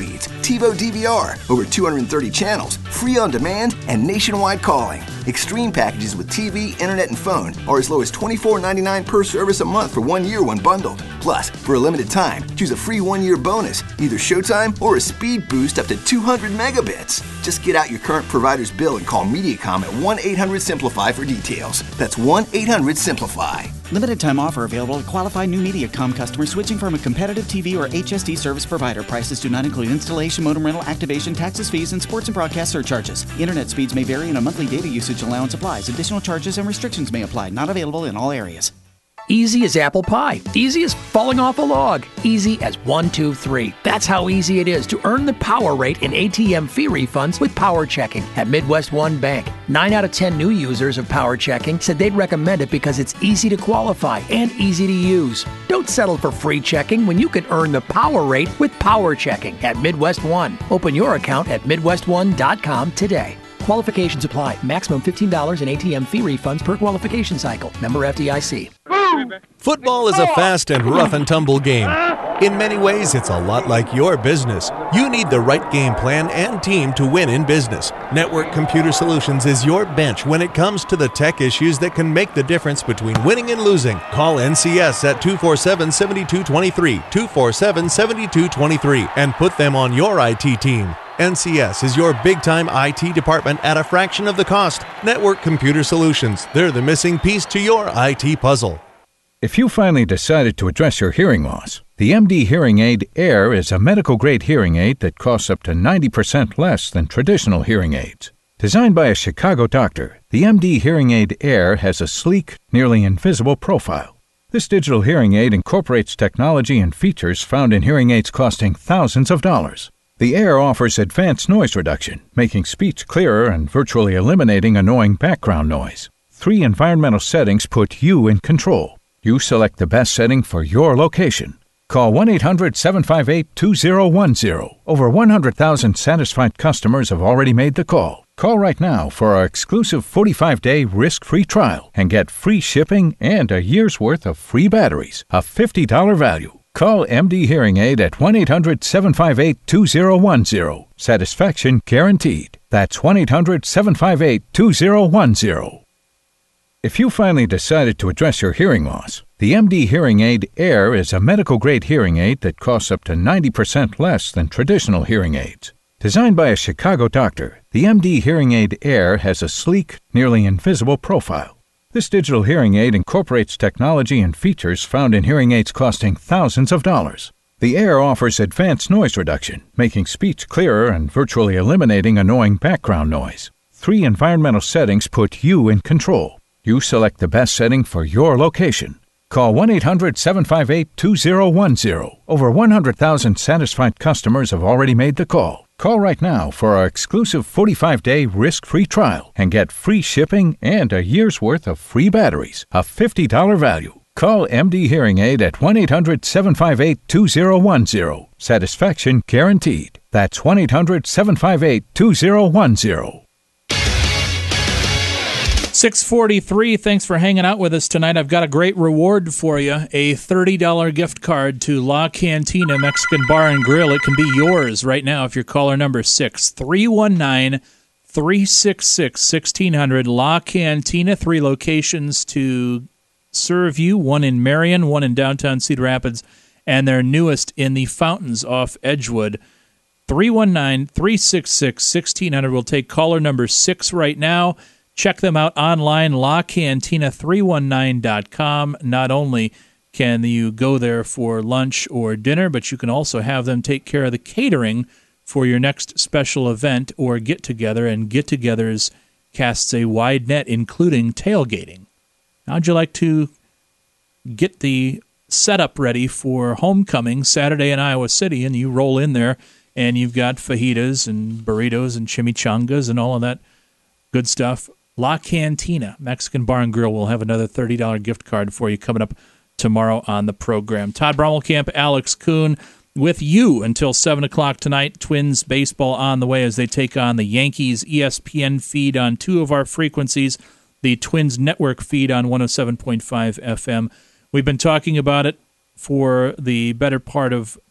TiVo D V R, over two hundred thirty channels, free on demand, and nationwide calling. Extreme packages with T V, internet, and phone are as low as twenty-four ninety-nine per service a month for one year when bundled. Plus, for a limited time, choose a free one-year bonus, either Showtime or a speed boost up to two hundred megabits. Just get out your current provider's bill and call Mediacom at one eight hundred SIMPLIFY for details. That's one eight hundred SIMPLIFY. Limited time offer available to qualified new Mediacom customers switching from a competitive T V or H S D service provider. Prices do not include installation, modem rental, activation, taxes, fees, and sports and broadcast surcharges. Internet speeds may vary and a monthly data usage allowance applies. Additional charges and restrictions may apply. Not available in all areas. Easy as apple pie. Easy as falling off a log. Easy as one, two, three. That's how easy it is to earn the power rate in A T M fee refunds with Power Checking at Midwest One Bank. Nine out of ten new users of Power Checking said they'd recommend it because it's easy to qualify and easy to use. Don't settle for free checking when you can earn the power rate with Power Checking at Midwest One. Open your account at midwest one dot com today. Qualifications apply. Maximum fifteen dollars in A T M fee refunds per qualification cycle. Member F D I C. Football is a fast and rough and tumble game. In many ways, it's a lot like your business. You need the right game plan and team to win in business. Network Computer Solutions is your bench when it comes to the tech issues that can make the difference between winning and losing. Call N C S at two four seven, seven two two three, two four seven, seven two two three, and put them on your I T team. N C S is your big-time I T department at a fraction of the cost. Network Computer Solutions. They're the missing piece to your I T puzzle. If you finally decided to address your hearing loss, the M D Hearing Aid Air is a medical-grade hearing aid that costs up to ninety percent less than traditional hearing aids. Designed by a Chicago doctor, the M D Hearing Aid Air has a sleek, nearly invisible profile. This digital hearing aid incorporates technology and features found in hearing aids costing thousands of dollars. The Air offers advanced noise reduction, making speech clearer and virtually eliminating annoying background noise. Three environmental settings put you in control. You select the best setting for your location. Call one eight hundred, seven five eight, two zero one zero. Over one hundred thousand satisfied customers have already made the call. Call right now for our exclusive forty-five day risk-free trial and get free shipping and a year's worth of free batteries, a fifty dollars value. Call M D Hearing Aid at one eight hundred, seven five eight, two zero one zero. Satisfaction guaranteed. That's one eight hundred, seven five eight, two zero one zero. If you finally decided to address your hearing loss, the M D Hearing Aid Air is a medical-grade hearing aid that costs up to ninety percent less than traditional hearing aids. Designed by a Chicago doctor, the M D Hearing Aid Air has a sleek, nearly invisible profile. This digital hearing aid incorporates technology and features found in hearing aids costing thousands of dollars. The Air offers advanced noise reduction, making speech clearer and virtually eliminating annoying background noise. Three environmental settings put you in control. You select the best setting for your location. Call one eight hundred, seven five eight, two zero one zero. Over one hundred thousand satisfied customers have already made the call. Call right now for our exclusive forty-five day risk-free trial and get free shipping and a year's worth of free batteries, a fifty dollars value. Call M D Hearing Aid at one eight hundred, seven five eight, two zero one zero. Satisfaction guaranteed. That's one eight hundred, seven five eight, two zero one zero. six forty-three, thanks for hanging out with us tonight. I've got a great reward for you, a thirty dollars gift card to La Cantina Mexican Bar and Grill. It can be yours right now if you're caller number six, three one nine, three six six, one six zero zero. La Cantina, three locations to serve you, one in Marion, one in downtown Cedar Rapids, and their newest in the Fountains off Edgewood. three one nine, three six six, one six zero zero. We'll take caller number six right now. Check them out online, la cantina three one nine dot com. Not only can you go there for lunch or dinner, but you can also have them take care of the catering for your next special event or get-together, and get-togethers casts a wide net, including tailgating. How'd you like to get the setup ready for homecoming Saturday in Iowa City, and you roll in there, and you've got fajitas and burritos and chimichangas and all of that good stuff? La Cantina Mexican Bar and Grill will have another thirty dollars gift card for you coming up tomorrow on the program. Todd Brommelkamp, Alex Kuhn with you until seven o'clock tonight. Twins baseball on the way as they take on the Yankees. E S P N feed on two of our frequencies, the Twins Network feed on one oh seven point five F M. We've been talking about it for the better part of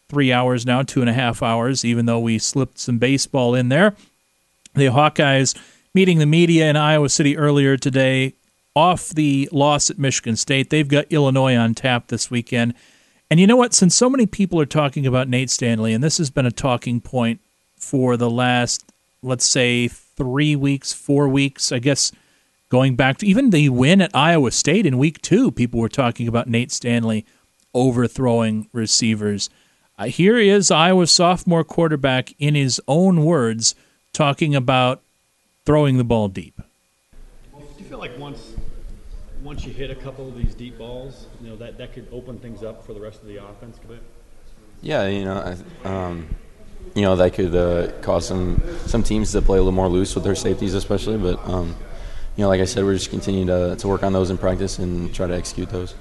three hours now, two and a half hours, even though we slipped some baseball in there. The Hawkeyes meeting the media in Iowa City earlier today off the loss at Michigan State. They've got Illinois on tap this weekend. And you know what? Since so many people are talking about Nate Stanley, and this has been a talking point for the last, let's say, three weeks, four weeks, I guess, going back to even the win at Iowa State in week two, people were talking about Nate Stanley overthrowing receivers. Uh, here is Iowa's sophomore quarterback in his own words talking about throwing the ball deep. Do you feel like once once you hit a couple of these deep balls, you know, that, that could open things up for the rest of the offense? Could it? Yeah, you know, um, you know that could uh, cause some some teams to play a little more loose with their safeties, especially. But um, you know, like I said, we're just continuing to to work on those in practice and try to execute those.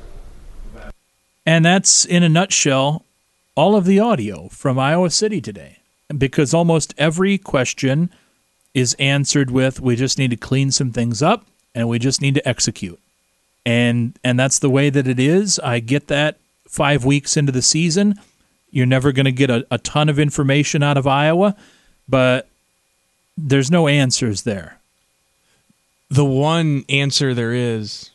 And that's, in a nutshell, all of the audio from Iowa City today. Because almost every question is answered with, we just need to clean some things up, and we just need to execute. And and that's the way that it is. I get that five weeks into the season. You're never going to get a, a ton of information out of Iowa, but there's no answers there. The one answer there is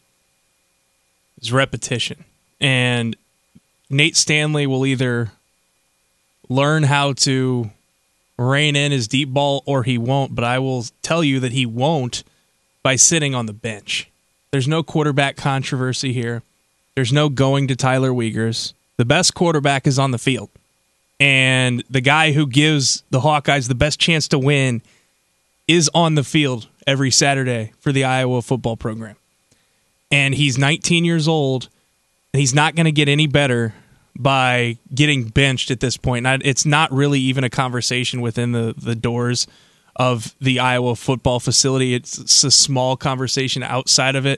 is repetition. And Nate Stanley will either learn how to rein in his deep ball or he won't, but I will tell you that he won't by sitting on the bench. There's no quarterback controversy here. There's no going to Tyler Wiegers. The best quarterback is on the field. And the guy who gives the Hawkeyes the best chance to win is on the field every Saturday for the Iowa football program. And he's nineteen years old, and he's not going to get any better by getting benched at this point. It's not really even a conversation within the, the doors of the Iowa football facility. It's, it's a small conversation outside of it.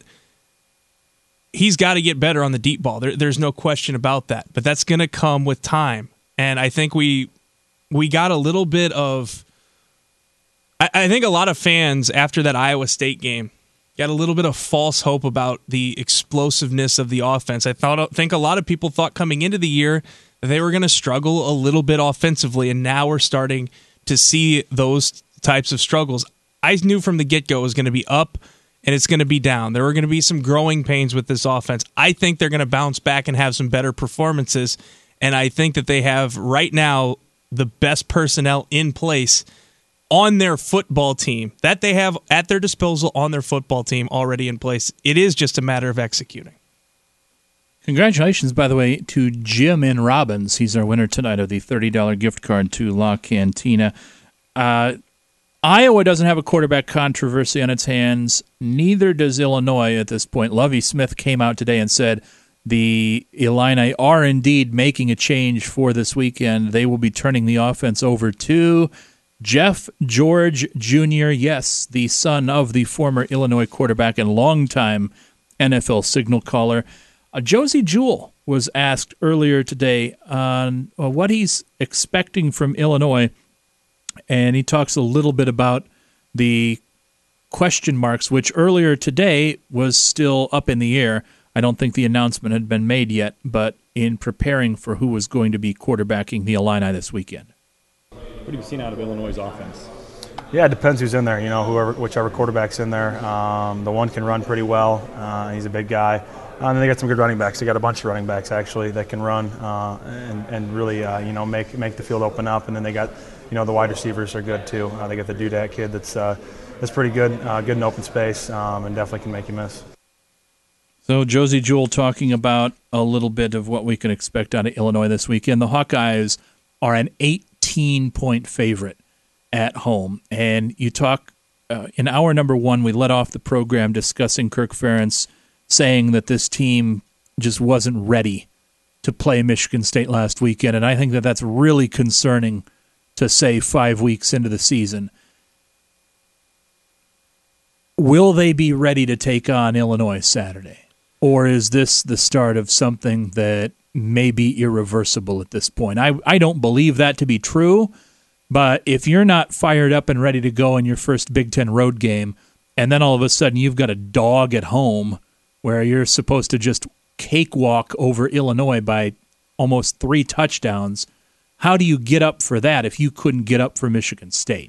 He's got to get better on the deep ball. There, there's no question about that. But that's going to come with time. And I think we we got a little bit of... I, I think a lot of fans, after that Iowa State game, got a little bit of false hope about the explosiveness of the offense. I thought, think a lot of people thought coming into the year that they were going to struggle a little bit offensively, and now we're starting to see those types of struggles. I knew from the get-go it was going to be up and it's going to be down. There were going to be some growing pains with this offense. I think they're going to bounce back and have some better performances, and I think that they have right now the best personnel in place on their football team that they have at their disposal on their football team already in place. It is just a matter of executing. Congratulations, by the way, to Jim in Robbins. He's our winner tonight of the thirty dollars gift card to La Cantina. Uh, Iowa doesn't have a quarterback controversy on its hands. Neither does Illinois at this point. Lovie Smith came out today and said the Illini are indeed making a change for this weekend. They will be turning the offense over to Jeff George Junior Yes, the son of the former Illinois quarterback and longtime N F L signal caller. Uh, Josie Jewell was asked earlier today on uh, what he's expecting from Illinois, and he talks a little bit about the question marks, which earlier today was still up in the air. I don't think the announcement had been made yet, but in preparing for who was going to be quarterbacking the Illini this weekend. What have you seen out of Illinois' offense? Yeah, it depends who's in there. You know, whoever, whichever quarterback's in there. Um, the one can run pretty well. Uh, he's a big guy. Uh, and they got some good running backs. They got a bunch of running backs actually that can run uh, and, and really, uh, you know, make make the field open up. And then they got, you know, the wide receivers are good too. Uh, they got the Dudat kid that's uh, that's pretty good, uh, good in open space, um, and definitely can make you miss. So Josie Jewell talking about a little bit of what we can expect out of Illinois this weekend. The Hawkeyes are an eighteen-point favorite at home. And you talk, uh, in hour number one, we let off the program discussing Kirk Ferentz saying that this team just wasn't ready to play Michigan State last weekend. And I think that that's really concerning to say five weeks into the season. Will they be ready to take on Illinois Saturday? Or is this the start of something that may be irreversible at this point? I, I don't believe that to be true, but if you're not fired up and ready to go in your first Big Ten road game, and then all of a sudden you've got a dog at home where you're supposed to just cakewalk over Illinois by almost three touchdowns, How do you get up for that if you couldn't get up for Michigan State?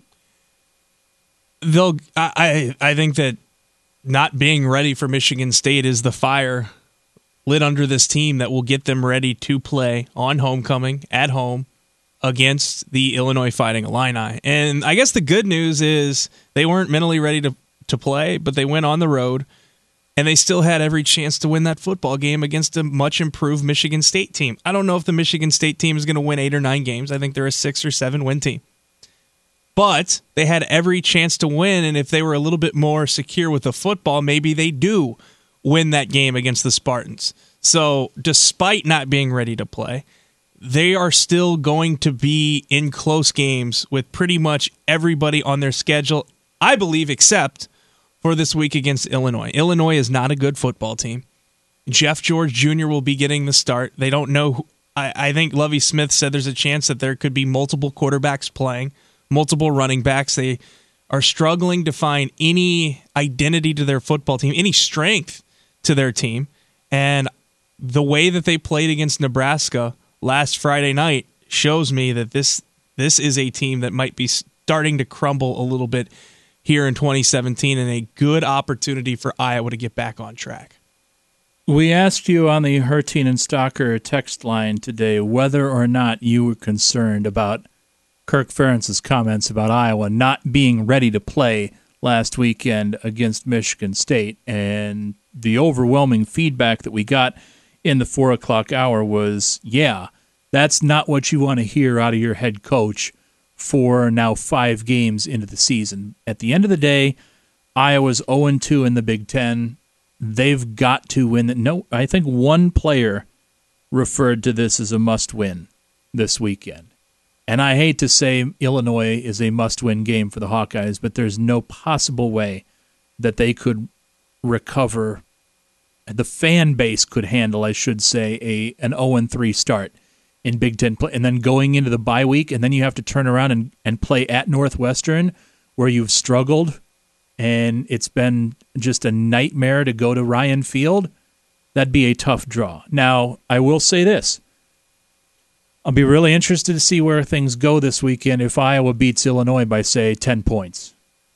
They'll. I I think that not being ready for Michigan State is the fire lit under this team that will get them ready to play on homecoming at home against the Illinois Fighting Illini. And I guess the good news is they weren't mentally ready to, to play, but they went on the road, and they still had every chance to win that football game against a much improved Michigan State team. I don't know if the Michigan State team is going to win eight or nine games. I think they're a six or seven win team. But they had every chance to win, and if they were a little bit more secure with the football, maybe they do win that game against the Spartans. So despite not being ready to play, they are still going to be in close games with pretty much everybody on their schedule, I believe, except for this week against Illinois. Illinois is not a good football team. Jeff George Junior will be getting the start. They don't know. Who, I, I think Lovie Smith said there's a chance that there could be multiple quarterbacks playing, multiple running backs. They are struggling to find any identity to their football team, any strength to their team. And the way that they played against Nebraska last Friday night shows me that this this is a team that might be starting to crumble a little bit here in twenty seventeen, and a good opportunity for Iowa to get back on track. We asked you on the Hertine and Stalker text line today whether or not you were concerned about Kirk Ferentz's comments about Iowa not being ready to play last weekend against Michigan State, and the overwhelming feedback that we got in the four o'clock hour was, yeah, that's not what you want to hear out of your head coach for now five games into the season. At the end of the day, Iowa's oh and two in the Big Ten. They've got to win. No, I think one player referred to this as a must-win this weekend. And I hate to say Illinois is a must-win game for the Hawkeyes, but there's no possible way that they could recover. The fan base could handle, I should say, a an oh and three start in Big Ten play, and then going into the bye week, and then you have to turn around and, and play at Northwestern, where you've struggled, and it's been just a nightmare to go to Ryan Field. That'd be a tough draw. Now, I will say this. I'll be really interested to see where things go this weekend if Iowa beats Illinois by, say, ten points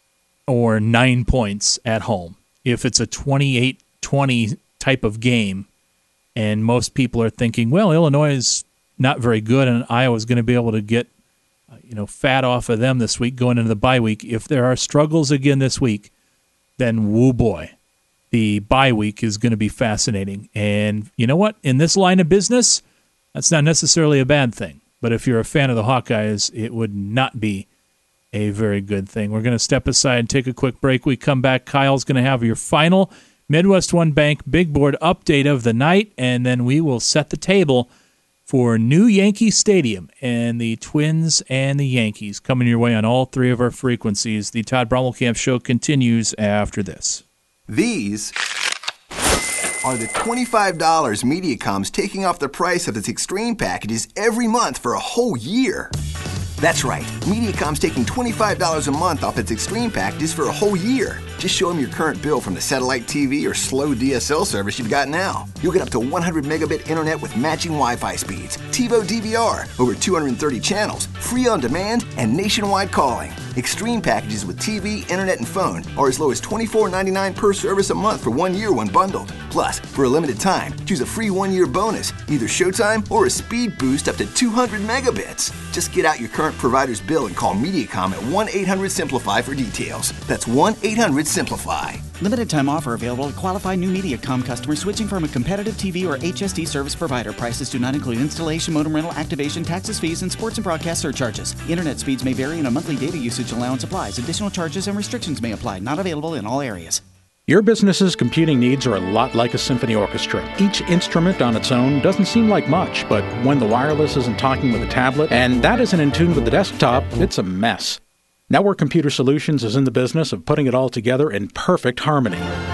or nine points at home. If it's a twenty-eight twenty type of game, and most people are thinking, well, Illinois is not very good, and Iowa's going to be able to get uh, you know, fat off of them this week going into the bye week. If there are struggles again this week, then woo boy, the bye week is going to be fascinating. And you know what? In this line of business, that's not necessarily a bad thing. But if you're a fan of the Hawkeyes, it would not be a very good thing. We're going to step aside and take a quick break. We come back. Kyle's going to have your final Midwest One Bank Big Board update of the night, and then we will set the table for new Yankee Stadium and the Twins and the Yankees coming your way on all three of our frequencies. The Todd Brommelkamp Show continues after this. These are the twenty-five dollars Mediacom's taking off the price of its Extreme packages every month for a whole year. That's right, Mediacom's taking twenty-five dollars a month off its Extreme packages for a whole year. Just show them your current bill from the satellite T V or slow D S L service you've got now. You'll get up to one hundred megabit internet with matching Wi-Fi speeds, TiVo D V R, over two hundred thirty channels, free on demand, and nationwide calling. Extreme packages with T V, internet, and phone are as low as twenty-four ninety-nine per service a month for one year when bundled. Plus, for a limited time, choose a free one-year bonus, either Showtime or a speed boost up to two hundred megabits. Just get out your current provider's bill and call Mediacom at one eight hundred simplify for details. That's one eight hundred simplify. Limited time offer available to qualified new Mediacom customers switching from a competitive T V or H S D service provider. Prices do not include installation, modem rental, activation, taxes, fees, and sports and broadcast surcharges. Internet speeds may vary and a monthly data usage allowance applies. Additional charges and restrictions may apply. Not available in all areas. Your business's computing needs are a lot like a symphony orchestra. Each instrument on its own doesn't seem like much, but when the wireless isn't talking with the tablet, and that isn't in tune with the desktop, it's a mess. Network Computer Solutions is in the business of putting it all together in perfect harmony.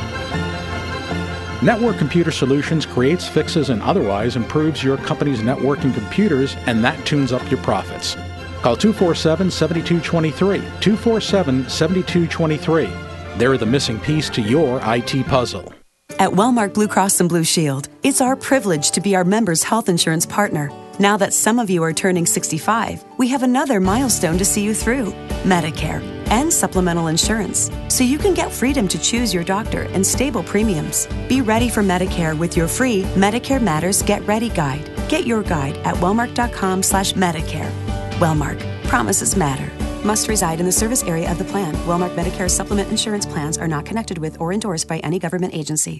Network Computer Solutions creates, fixes, and otherwise improves your company's networking computers, and that tunes up your profits. Call two four seven, seven two two three, two four seven, seven two two three. They're the missing piece to your I T puzzle. At Wellmark Blue Cross and Blue Shield, it's our privilege to be our members' health insurance partner. Now that some of you are turning sixty-five, we have another milestone to see you through: Medicare and supplemental insurance, so you can get freedom to choose your doctor and stable premiums. Be ready for Medicare with your free Medicare Matters Get Ready Guide. Get your guide at wellmark.com slash Medicare. Wellmark. Promises matter. Must reside in the service area of the plan. Wellmark Medicare supplement insurance plans are not connected with or endorsed by any government agency.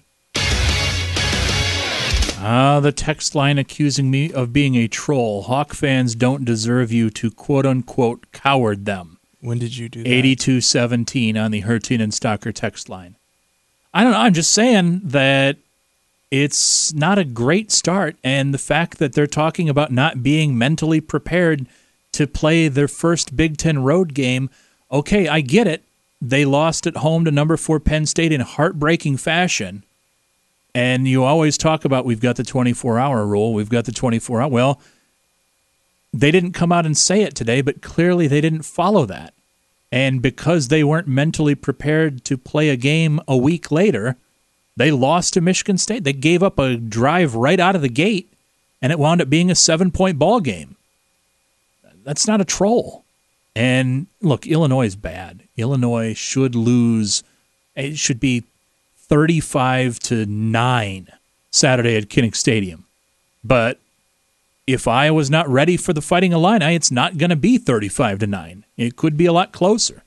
Ah, the text line accusing me of being a troll. Hawk fans don't deserve you to quote-unquote coward them. When did you do that? eighty-two seventeen on the Hertin and Stalker text line. I don't know. I'm just saying that it's not a great start, and the fact that they're talking about not being mentally prepared to play their first Big Ten road game, okay, I get it. They lost at home to number four Penn State in heartbreaking fashion. And you always talk about we've got the twenty-four hour rule, we've got the twenty-four hour. Well, they didn't come out and say it today, but clearly they didn't follow that. And because they weren't mentally prepared to play a game a week later, they lost to Michigan State. They gave up a drive right out of the gate, and it wound up being a seven-point ball game. That's not a troll. And look, Illinois is bad. Illinois should lose. It should be thirty-five to nine Saturday at Kinnick Stadium. But if Iowa's not ready for the Fighting Illini, it's not going to be thirty-five to nine. It could be a lot closer.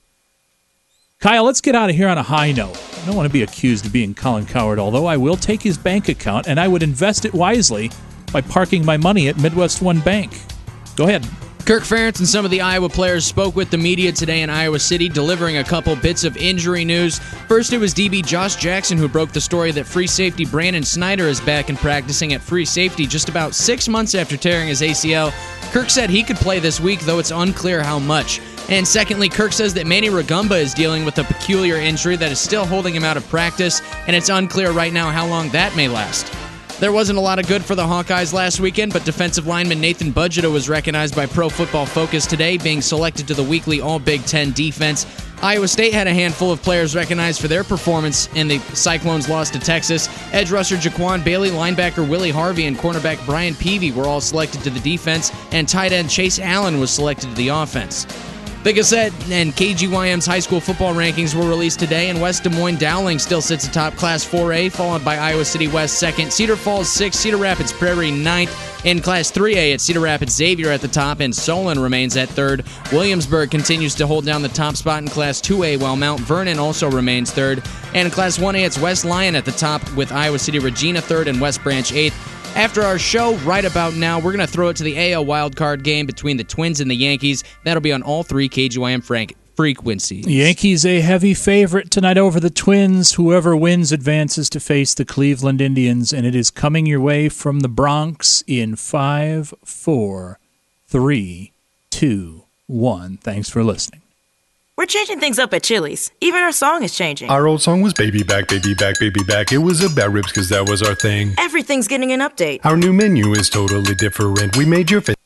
Kyle, let's get out of here on a high note. I don't want to be accused of being Colin Cowherd, although I will take his bank account and I would invest it wisely by parking my money at Midwest One Bank. Go ahead. Kirk Ferentz and some of the Iowa players spoke with the media today in Iowa City, delivering a couple bits of injury news. First, it was D B Josh Jackson who broke the story that free safety Brandon Snyder is back and practicing at free safety just about six months after tearing his A C L. Kirk said he could play this week, though it's unclear how much. And secondly, Kirk says that Manny Rugamba is dealing with a peculiar injury that is still holding him out of practice, and it's unclear right now how long that may last. There wasn't a lot of good for the Hawkeyes last weekend, but defensive lineman Nathan Budgeta was recognized by Pro Football Focus today, being selected to the weekly All-Big Ten defense. Iowa State had a handful of players recognized for their performance in the Cyclones' loss to Texas. Edge rusher Jaquan Bailey, linebacker Willie Harvey, and cornerback Brian Peavy were all selected to the defense, and tight end Chase Allen was selected to the offense. The Gazette and K G Y M's high school football rankings were released today, and West Des Moines Dowling still sits atop Class four A, followed by Iowa City West second, Cedar Falls sixth, Cedar Rapids Prairie ninth. In Class three A, it's Cedar Rapids Xavier at the top, and Solon remains at third. Williamsburg continues to hold down the top spot in Class two A, while Mount Vernon also remains third. And in Class one A, it's West Lyon at the top, with Iowa City Regina third and West Branch eighth. After our show, right about now, we're going to throw it to the A L wildcard game between the Twins and the Yankees. That'll be on all three K G Y M frank frequencies. Yankees a heavy favorite tonight over the Twins. Whoever wins advances to face the Cleveland Indians, and it is coming your way from the Bronx in five, four, three, two, one. Thanks for listening. We're changing things up at Chili's. Even our song is changing. Our old song was Baby Back, Baby Back, Baby Back. It was about ribs because that was our thing. Everything's getting an update. Our new menu is totally different. We made your